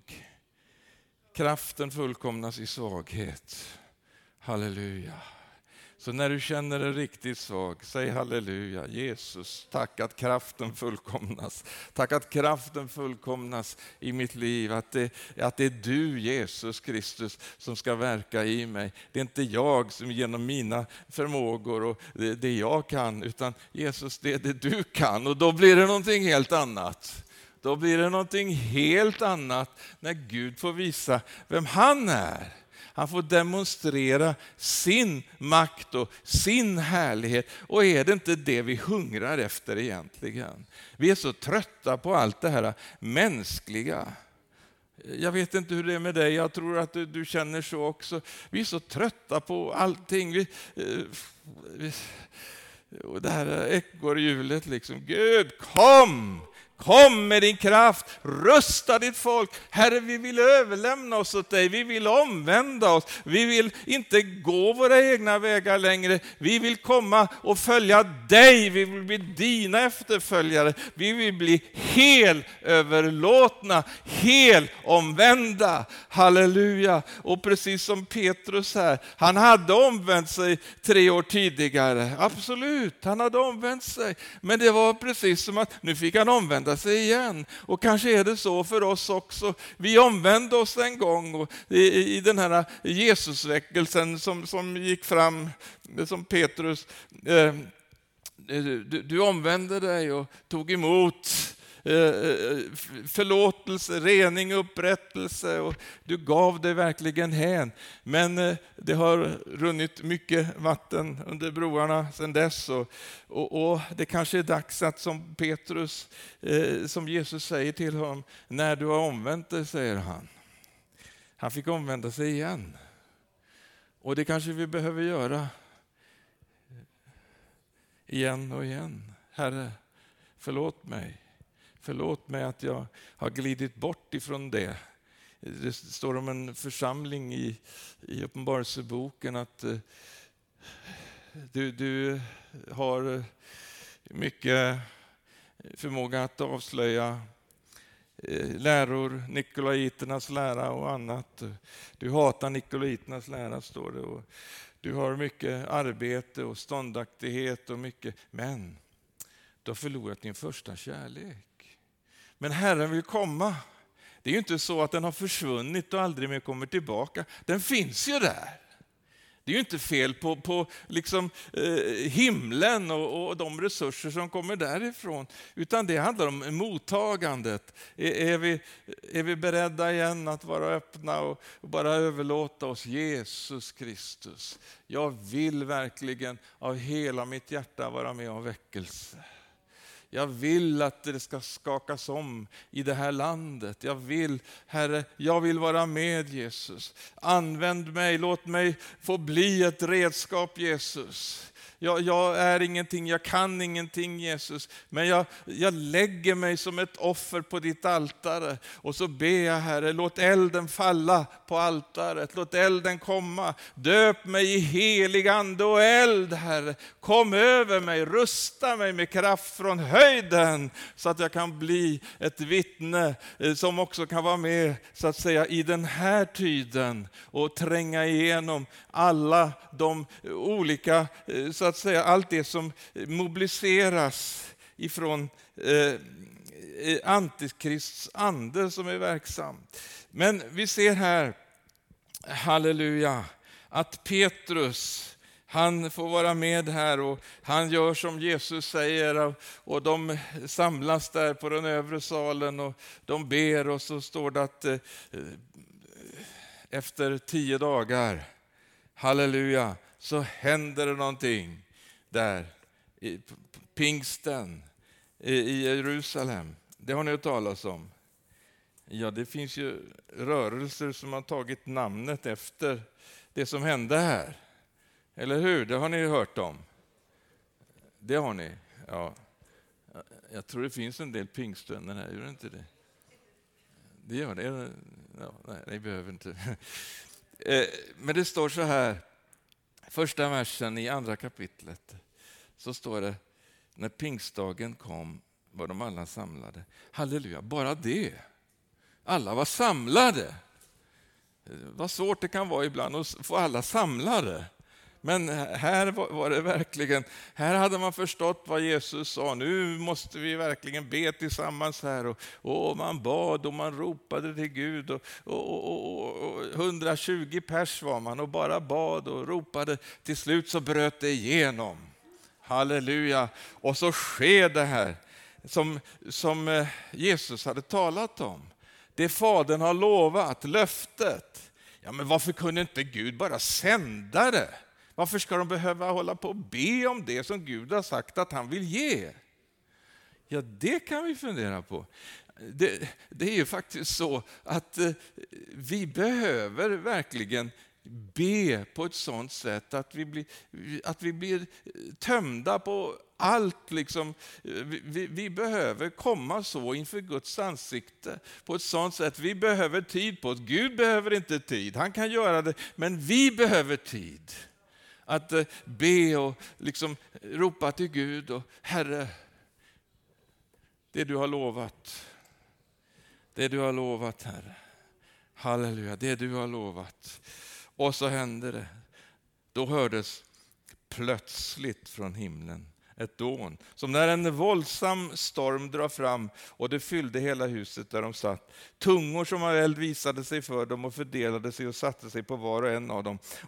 Kraften fullkomnas i svaghet. Halleluja. Så när du känner dig riktigt svag, säg halleluja. Jesus, tack att kraften fullkomnas. Tack att kraften fullkomnas i mitt liv. Att det, att det är du, Jesus Kristus, som ska verka i mig. Det är inte jag som genom mina förmågor och det, det jag kan, utan Jesus, det är det du kan. Och då blir det någonting helt annat. Då blir det någonting helt annat när Gud får visa vem han är. Han får demonstrera sin makt och sin härlighet. Och är det inte det vi hungrar efter egentligen? Vi är så trötta på allt det här mänskliga. Jag vet inte hur det är med dig, jag tror att du, du känner så också. Vi är så trötta på allting. Vi, vi, och det här ekorrhjulet liksom, Gud kom! Kom med din kraft, rusta ditt folk. Herre, vi vill överlämna oss åt dig. Vi vill omvända oss. Vi vill inte gå våra egna vägar längre. Vi vill komma och följa dig. Vi vill bli dina efterföljare. Vi vill bli helt överlåtna, helt omvända. Halleluja. Och precis som Petrus här, han hade omvänt sig tre år tidigare. Absolut, han hade omvänt sig. Men det var precis som att nu fick han omvända sig igen. Och kanske är det så för oss också. Vi omvände oss en gång och i, i den här Jesusväckelsen som, som gick fram, som Petrus, eh, du, du omvände dig och tog emot förlåtelse, rening, upprättelse, och du gav dig verkligen hän. Men det har runnit mycket vatten under broarna sedan dess, och, och, och det kanske är dags att, som Petrus, som Jesus säger till honom, när du har omvänt dig, säger han. Han fick omvända sig igen. Och det kanske vi behöver göra igen och igen. Herre, förlåt mig. Förlåt mig att jag har glidit bort ifrån det. Det står om en församling i, i Uppenbarelseboken att eh, du, du har mycket förmåga att avslöja läror, nikolaiternas lära och annat. Du hatar nikolaiternas lära, står det. Och du har mycket arbete och ståndaktighet och mycket, men du har förlorat din första kärlek. Men Herren vill komma. Det är ju inte så att den har försvunnit och aldrig mer kommer tillbaka. Den finns ju där. Det är ju inte fel på, på liksom, eh, himlen och, och de resurser som kommer därifrån. Utan det handlar om mottagandet. Är, är, vi, är vi beredda igen att vara öppna och, och bara överlåta oss Jesus Kristus? Jag vill verkligen av hela mitt hjärta vara med om väckelse. Jag vill att det ska skakas om i det här landet. Jag vill, Herre, jag vill vara med Jesus. Använd mig, låt mig få bli ett redskap, Jesus. Jag, jag är ingenting, jag kan ingenting, Jesus. Men jag, jag lägger mig som ett offer på ditt altare. Och så ber jag, Herre, låt elden falla på altaret. Låt elden komma. Döp mig i helig ande och eld, Herre. Kom över mig, rusta mig med kraft från höjden. Så att jag kan bli ett vittne som också kan vara med, så att säga, i den här tiden. Och tränga igenom alla de olika, så att säga, allt det som mobiliseras ifrån eh, antikrists ande som är verksam. Men vi ser här, halleluja, att Petrus, han får vara med här och han gör som Jesus säger, och de samlas där på den övre salen och de ber, och så står det att eh, efter tio dagar, halleluja, så händer det någonting där i pingsten i Jerusalem. Det har ni hört talas om. Ja, det finns ju rörelser som har tagit namnet efter det som hände här. Eller hur? Det har ni hört om. Det har ni. Ja. Jag tror det finns en del pingstvänner här, gör det inte det? Det gör det. Ja, nej, ni behöver inte. Men det står så här, första versen i andra kapitlet, så står det: när pingstdagen kom var de alla samlade. Halleluja, bara det. Alla var samlade. Vad svårt det kan vara ibland att få alla samlade. Men här var det verkligen, här hade man förstått vad Jesus sa. Nu måste vi verkligen be tillsammans här. Och, och man bad och man ropade till Gud. Och, och, och, och hundratjugo pers var man och bara bad och ropade. Till slut så bröt det igenom. Halleluja. Och så sker det här som, som Jesus hade talat om. Det Fadern har lovat, löftet. Ja, men varför kunde inte Gud bara sända det? Varför ska de behöva hålla på och be om det som Gud har sagt att han vill ge? Ja, det kan vi fundera på. Det, det är ju faktiskt så att eh, vi behöver verkligen be på ett sådant sätt att vi blir, att vi blir tömda på allt. Liksom. Vi, vi behöver komma så inför Guds ansikte på ett sådant sätt. Vi behöver tid på oss. Gud behöver inte tid. Han kan göra det, men vi behöver tid. Att be och liksom ropa till Gud och Herre, det du har lovat. Det du har lovat, Herre. Halleluja, det du har lovat. Och så hände det. Då hördes plötsligt från himlen ett dån, som när en våldsam storm drar fram, och det fyllde hela huset där de satt. Tungor som av eld visade sig för dem och fördelade sig och satte sig på var och en av dem. Och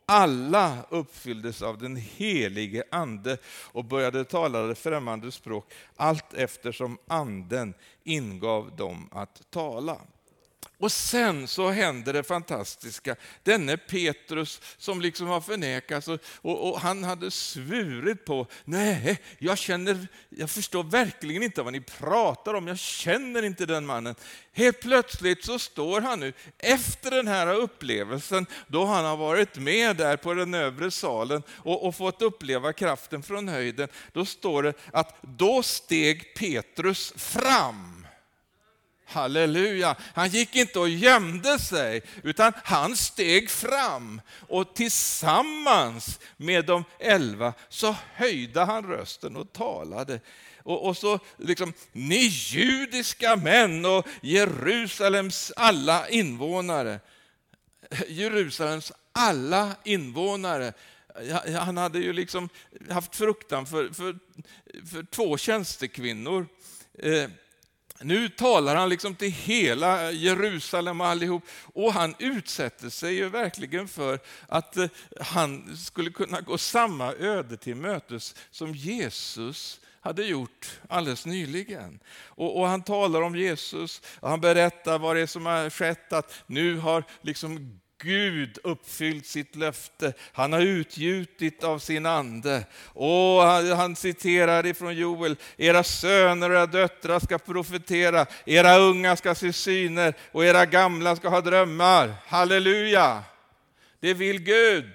alla uppfylldes av den helige ande och började tala det främmande språk, allt eftersom anden ingav dem att tala. Och sen så händer det fantastiska. Denne Petrus som liksom har förnekats och, och, och han hade svurit på, nej, jag känner, jag förstår verkligen inte vad ni pratar om, jag känner inte den mannen. Helt plötsligt så står han nu, efter den här upplevelsen, då han har varit med där på den övre salen och, och fått uppleva kraften från höjden, då står det att då steg Petrus fram. Halleluja, han gick inte och gömde sig utan han steg fram och tillsammans med de elva så höjde han rösten och talade. Och, och så liksom, ni judiska män och Jerusalems alla invånare. Jerusalems alla invånare. Han hade ju liksom haft fruktan för, för, för två tjänstekvinnor. Eh, Nu talar han liksom till hela Jerusalem och allihop. Och han utsätter sig ju verkligen för att han skulle kunna gå samma öde till mötes som Jesus hade gjort alldeles nyligen. Och, och han talar om Jesus och han berättar vad det är som har skett. Att nu har liksom Gud uppfyllt sitt löfte. Han har utgjutit av sin ande. Och han, han citerar ifrån Joel. Era söner och era döttrar ska profetera. Era unga ska se syner. Och era gamla ska ha drömmar. Halleluja! Det vill Gud.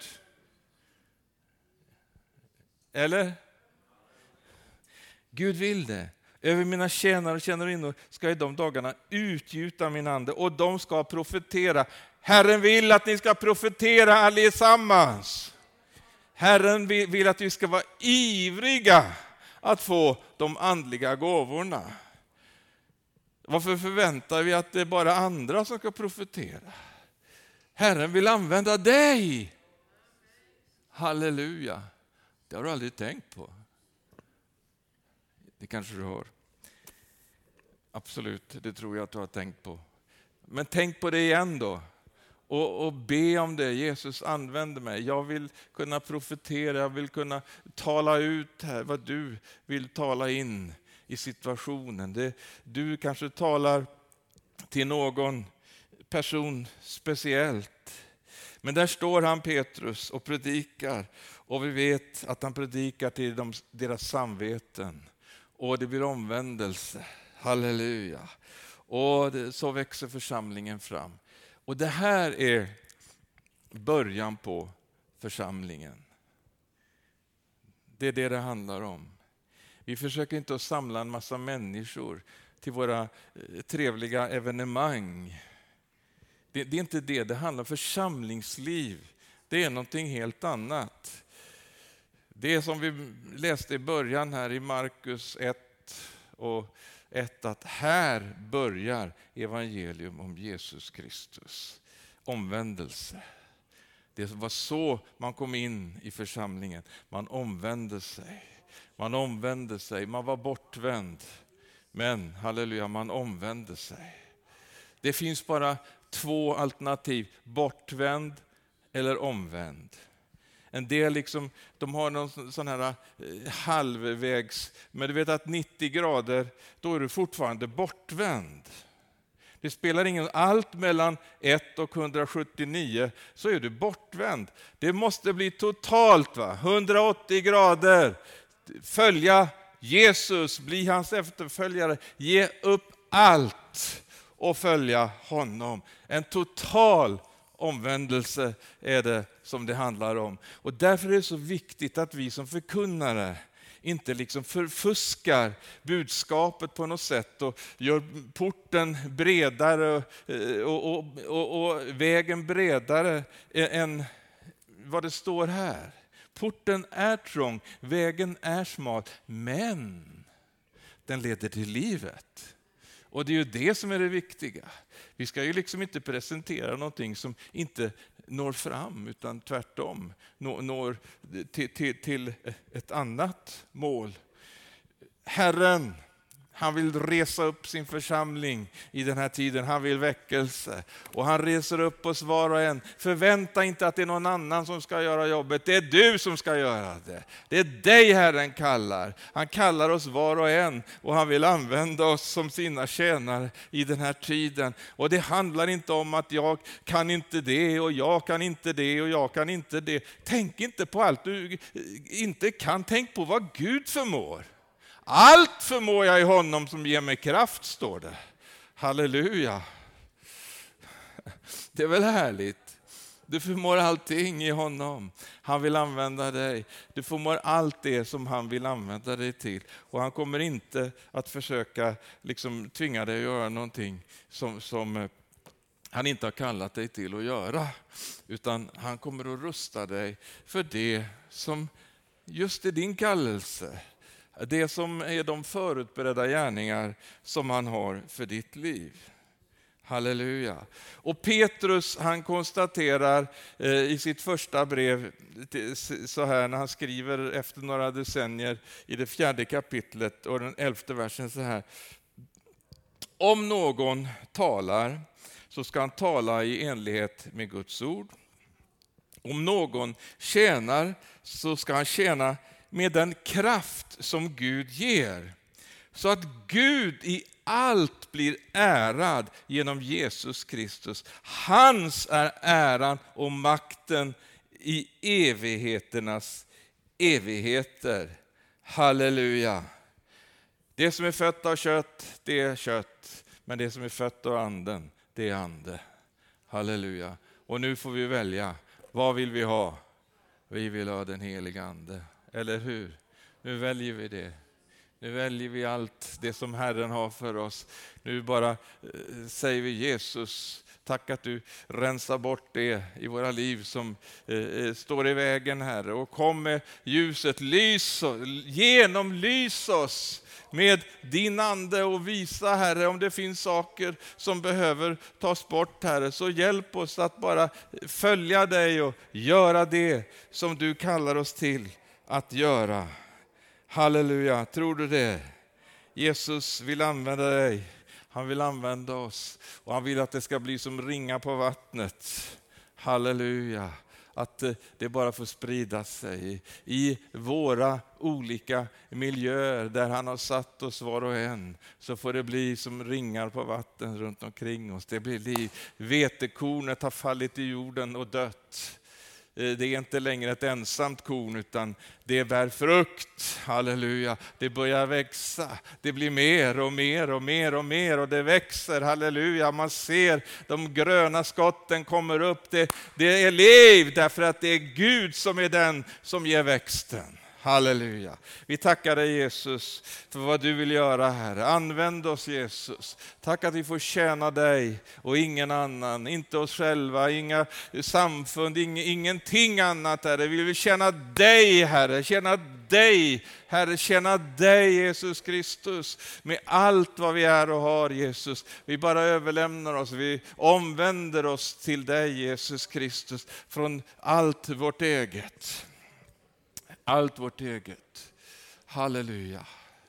Eller? Gud vill det. Över mina tjänare och tjänarinnor ska i de dagarna utgjuta min ande. Och de ska profetera. Herren vill att ni ska profetera allesammans. Herren vill att vi ska vara ivriga att få de andliga gåvorna. Varför förväntar vi att det är bara andra som ska profetera? Herren vill använda dig. Halleluja. Det har du aldrig tänkt på. Det kanske du har. Absolut, det tror jag att du har tänkt på. Men tänk på det igen då. Och, och be om det. Jesus använder mig. Jag vill kunna profetera. Jag vill kunna tala ut här vad du vill tala in i situationen. Det, du kanske talar till någon person speciellt. Men där står han Petrus och predikar. Och vi vet att han predikar till dem, deras samveten. Och det blir omvändelse. Halleluja. Och det, så växer församlingen fram. Och det här är början på församlingen. Det är det det handlar om. Vi försöker inte att samla en massa människor till våra trevliga evenemang. Det, det är inte det det handlar om. Församlingsliv, det är någonting helt annat. Det är som vi läste i början här i Markus ett och ett, att här börjar evangelium om Jesus Kristus. Omvändelse. Det var så man kom in i församlingen. Man omvände sig. Man omvände sig. Man var bortvänd. Men, halleluja, man omvände sig. Det finns bara två alternativ. Bortvänd eller omvänd. En del liksom, de har någon sån här halvvägs, men du vet att nittio grader, då är du fortfarande bortvänd. Det spelar ingen allt mellan ett och hundrasjuttionio, så är du bortvänd. Det måste bli totalt, va? hundraåttio grader. Följa Jesus, bli hans efterföljare. Ge upp allt och följa honom. En total omvändelse är det som det handlar om. Och därför är det så viktigt att vi som förkunnare inte liksom förfuskar budskapet på något sätt och gör porten bredare och, och, och, och vägen bredare än vad det står här. Porten är trång, vägen är smal, men den leder till livet. Och det är ju det som är det viktiga. Vi ska ju liksom inte presentera någonting som inte når fram, utan tvärtom når till, till, till ett annat mål. Herren Han vill resa upp sin församling i den här tiden. Han vill väckelse. Och han reser upp oss var och en. Förvänta inte att det är någon annan som ska göra jobbet. Det är du som ska göra det. Det är dig Herren kallar. Han kallar oss var och en. Och han vill använda oss som sina tjänare i den här tiden. Och det handlar inte om att jag kan inte det och jag kan inte det och jag kan inte det. Tänk inte på allt du inte kan. Tänk på vad Gud förmår. Allt förmår jag i honom som ger mig kraft, står det. Halleluja. Det är väl härligt. Du förmår allting i honom. Han vill använda dig. Du förmår allt det som han vill använda dig till. Och han kommer inte att försöka liksom tvinga dig att göra någonting som, som han inte har kallat dig till att göra. Utan han kommer att rusta dig för det som just är din kallelse. Det som är de förutberedda gärningar som han har för ditt liv. Halleluja. Och Petrus, han konstaterar eh, i sitt första brev så här när han skriver efter några decennier i det fjärde kapitlet och den elfte versen så här. Om någon talar så ska han tala i enlighet med Guds ord. Om någon tjänar så ska han tjäna med den kraft som Gud ger. Så att Gud i allt blir ärad genom Jesus Kristus. Hans är äran och makten i evigheternas evigheter. Halleluja. Det som är fött av kött, det är kött. Men det som är fött av anden, det är ande. Halleluja. Och nu får vi välja. Vad vill vi ha? Vi vill ha den heliga ande. Eller hur? Nu väljer vi det. Nu väljer vi allt det som Herren har för oss. Nu bara eh, säger vi Jesus, tack att du rensar bort det i våra liv som eh, står i vägen, Herre. Och kom med ljuset, lys, genomlys oss med din ande och visa, Herre, om det finns saker som behöver tas bort, Herre. Så hjälp oss att bara följa dig och göra det som du kallar oss till att göra. Halleluja, tror du det? Jesus vill använda dig. Han vill använda oss. Och han vill att det ska bli som ringar på vattnet. Halleluja. Att det bara får sprida sig i våra olika miljöer där han har satt oss var och en. Så får det bli som ringar på vatten runt omkring oss. Det blir liv. Vetekornet har fallit i jorden och dött. Det är inte längre ett ensamt korn utan det bär frukt. Halleluja. Det börjar växa. Det blir mer och mer och mer och mer och det växer. Halleluja. Man ser de gröna skotten kommer upp. Det, det är liv därför att det är Gud som är den som ger växten. Halleluja. Vi tackar dig Jesus för vad du vill göra här. Använd oss Jesus. Tack att vi får tjäna dig och ingen annan. Inte oss själva, inga samfund, ing, ingenting annat, Herre. Vi vill tjäna dig, Herre. Tjäna dig, Herre. Tjäna dig, Jesus Kristus. Med allt vad vi är och har, Jesus. Vi bara överlämnar oss. Vi omvänder oss till dig, Jesus Kristus. Från allt vårt eget. Allt vårt eget. Halleluja.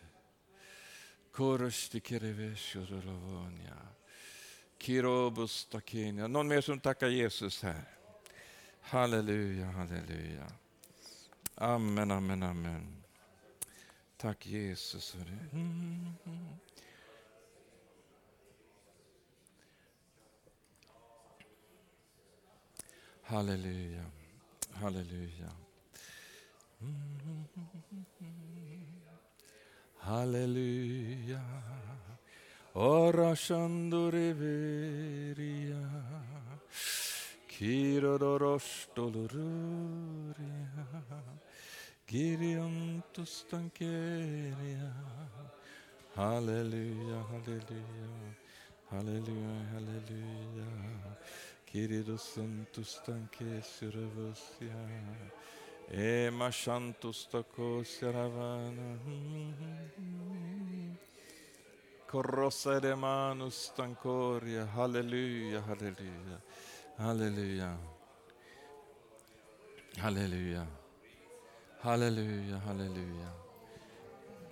Någon mer som tackar Jesus här? Halleluja, halleluja. Amen, amen, amen. Tack Jesus. Mm. Halleluja, halleluja. Halleluja. Ora shandoreveria. Kirodorostoloruria. Giriantostankeria. Halleluja, halleluja. Halleluja, halleluja. Kiridosantostankesurevusia. Ema shantos takos yaravana. Corrosa de manus tankoria. Halleluja, halleluja. Halleluja. Halleluja. Halleluja, halleluja.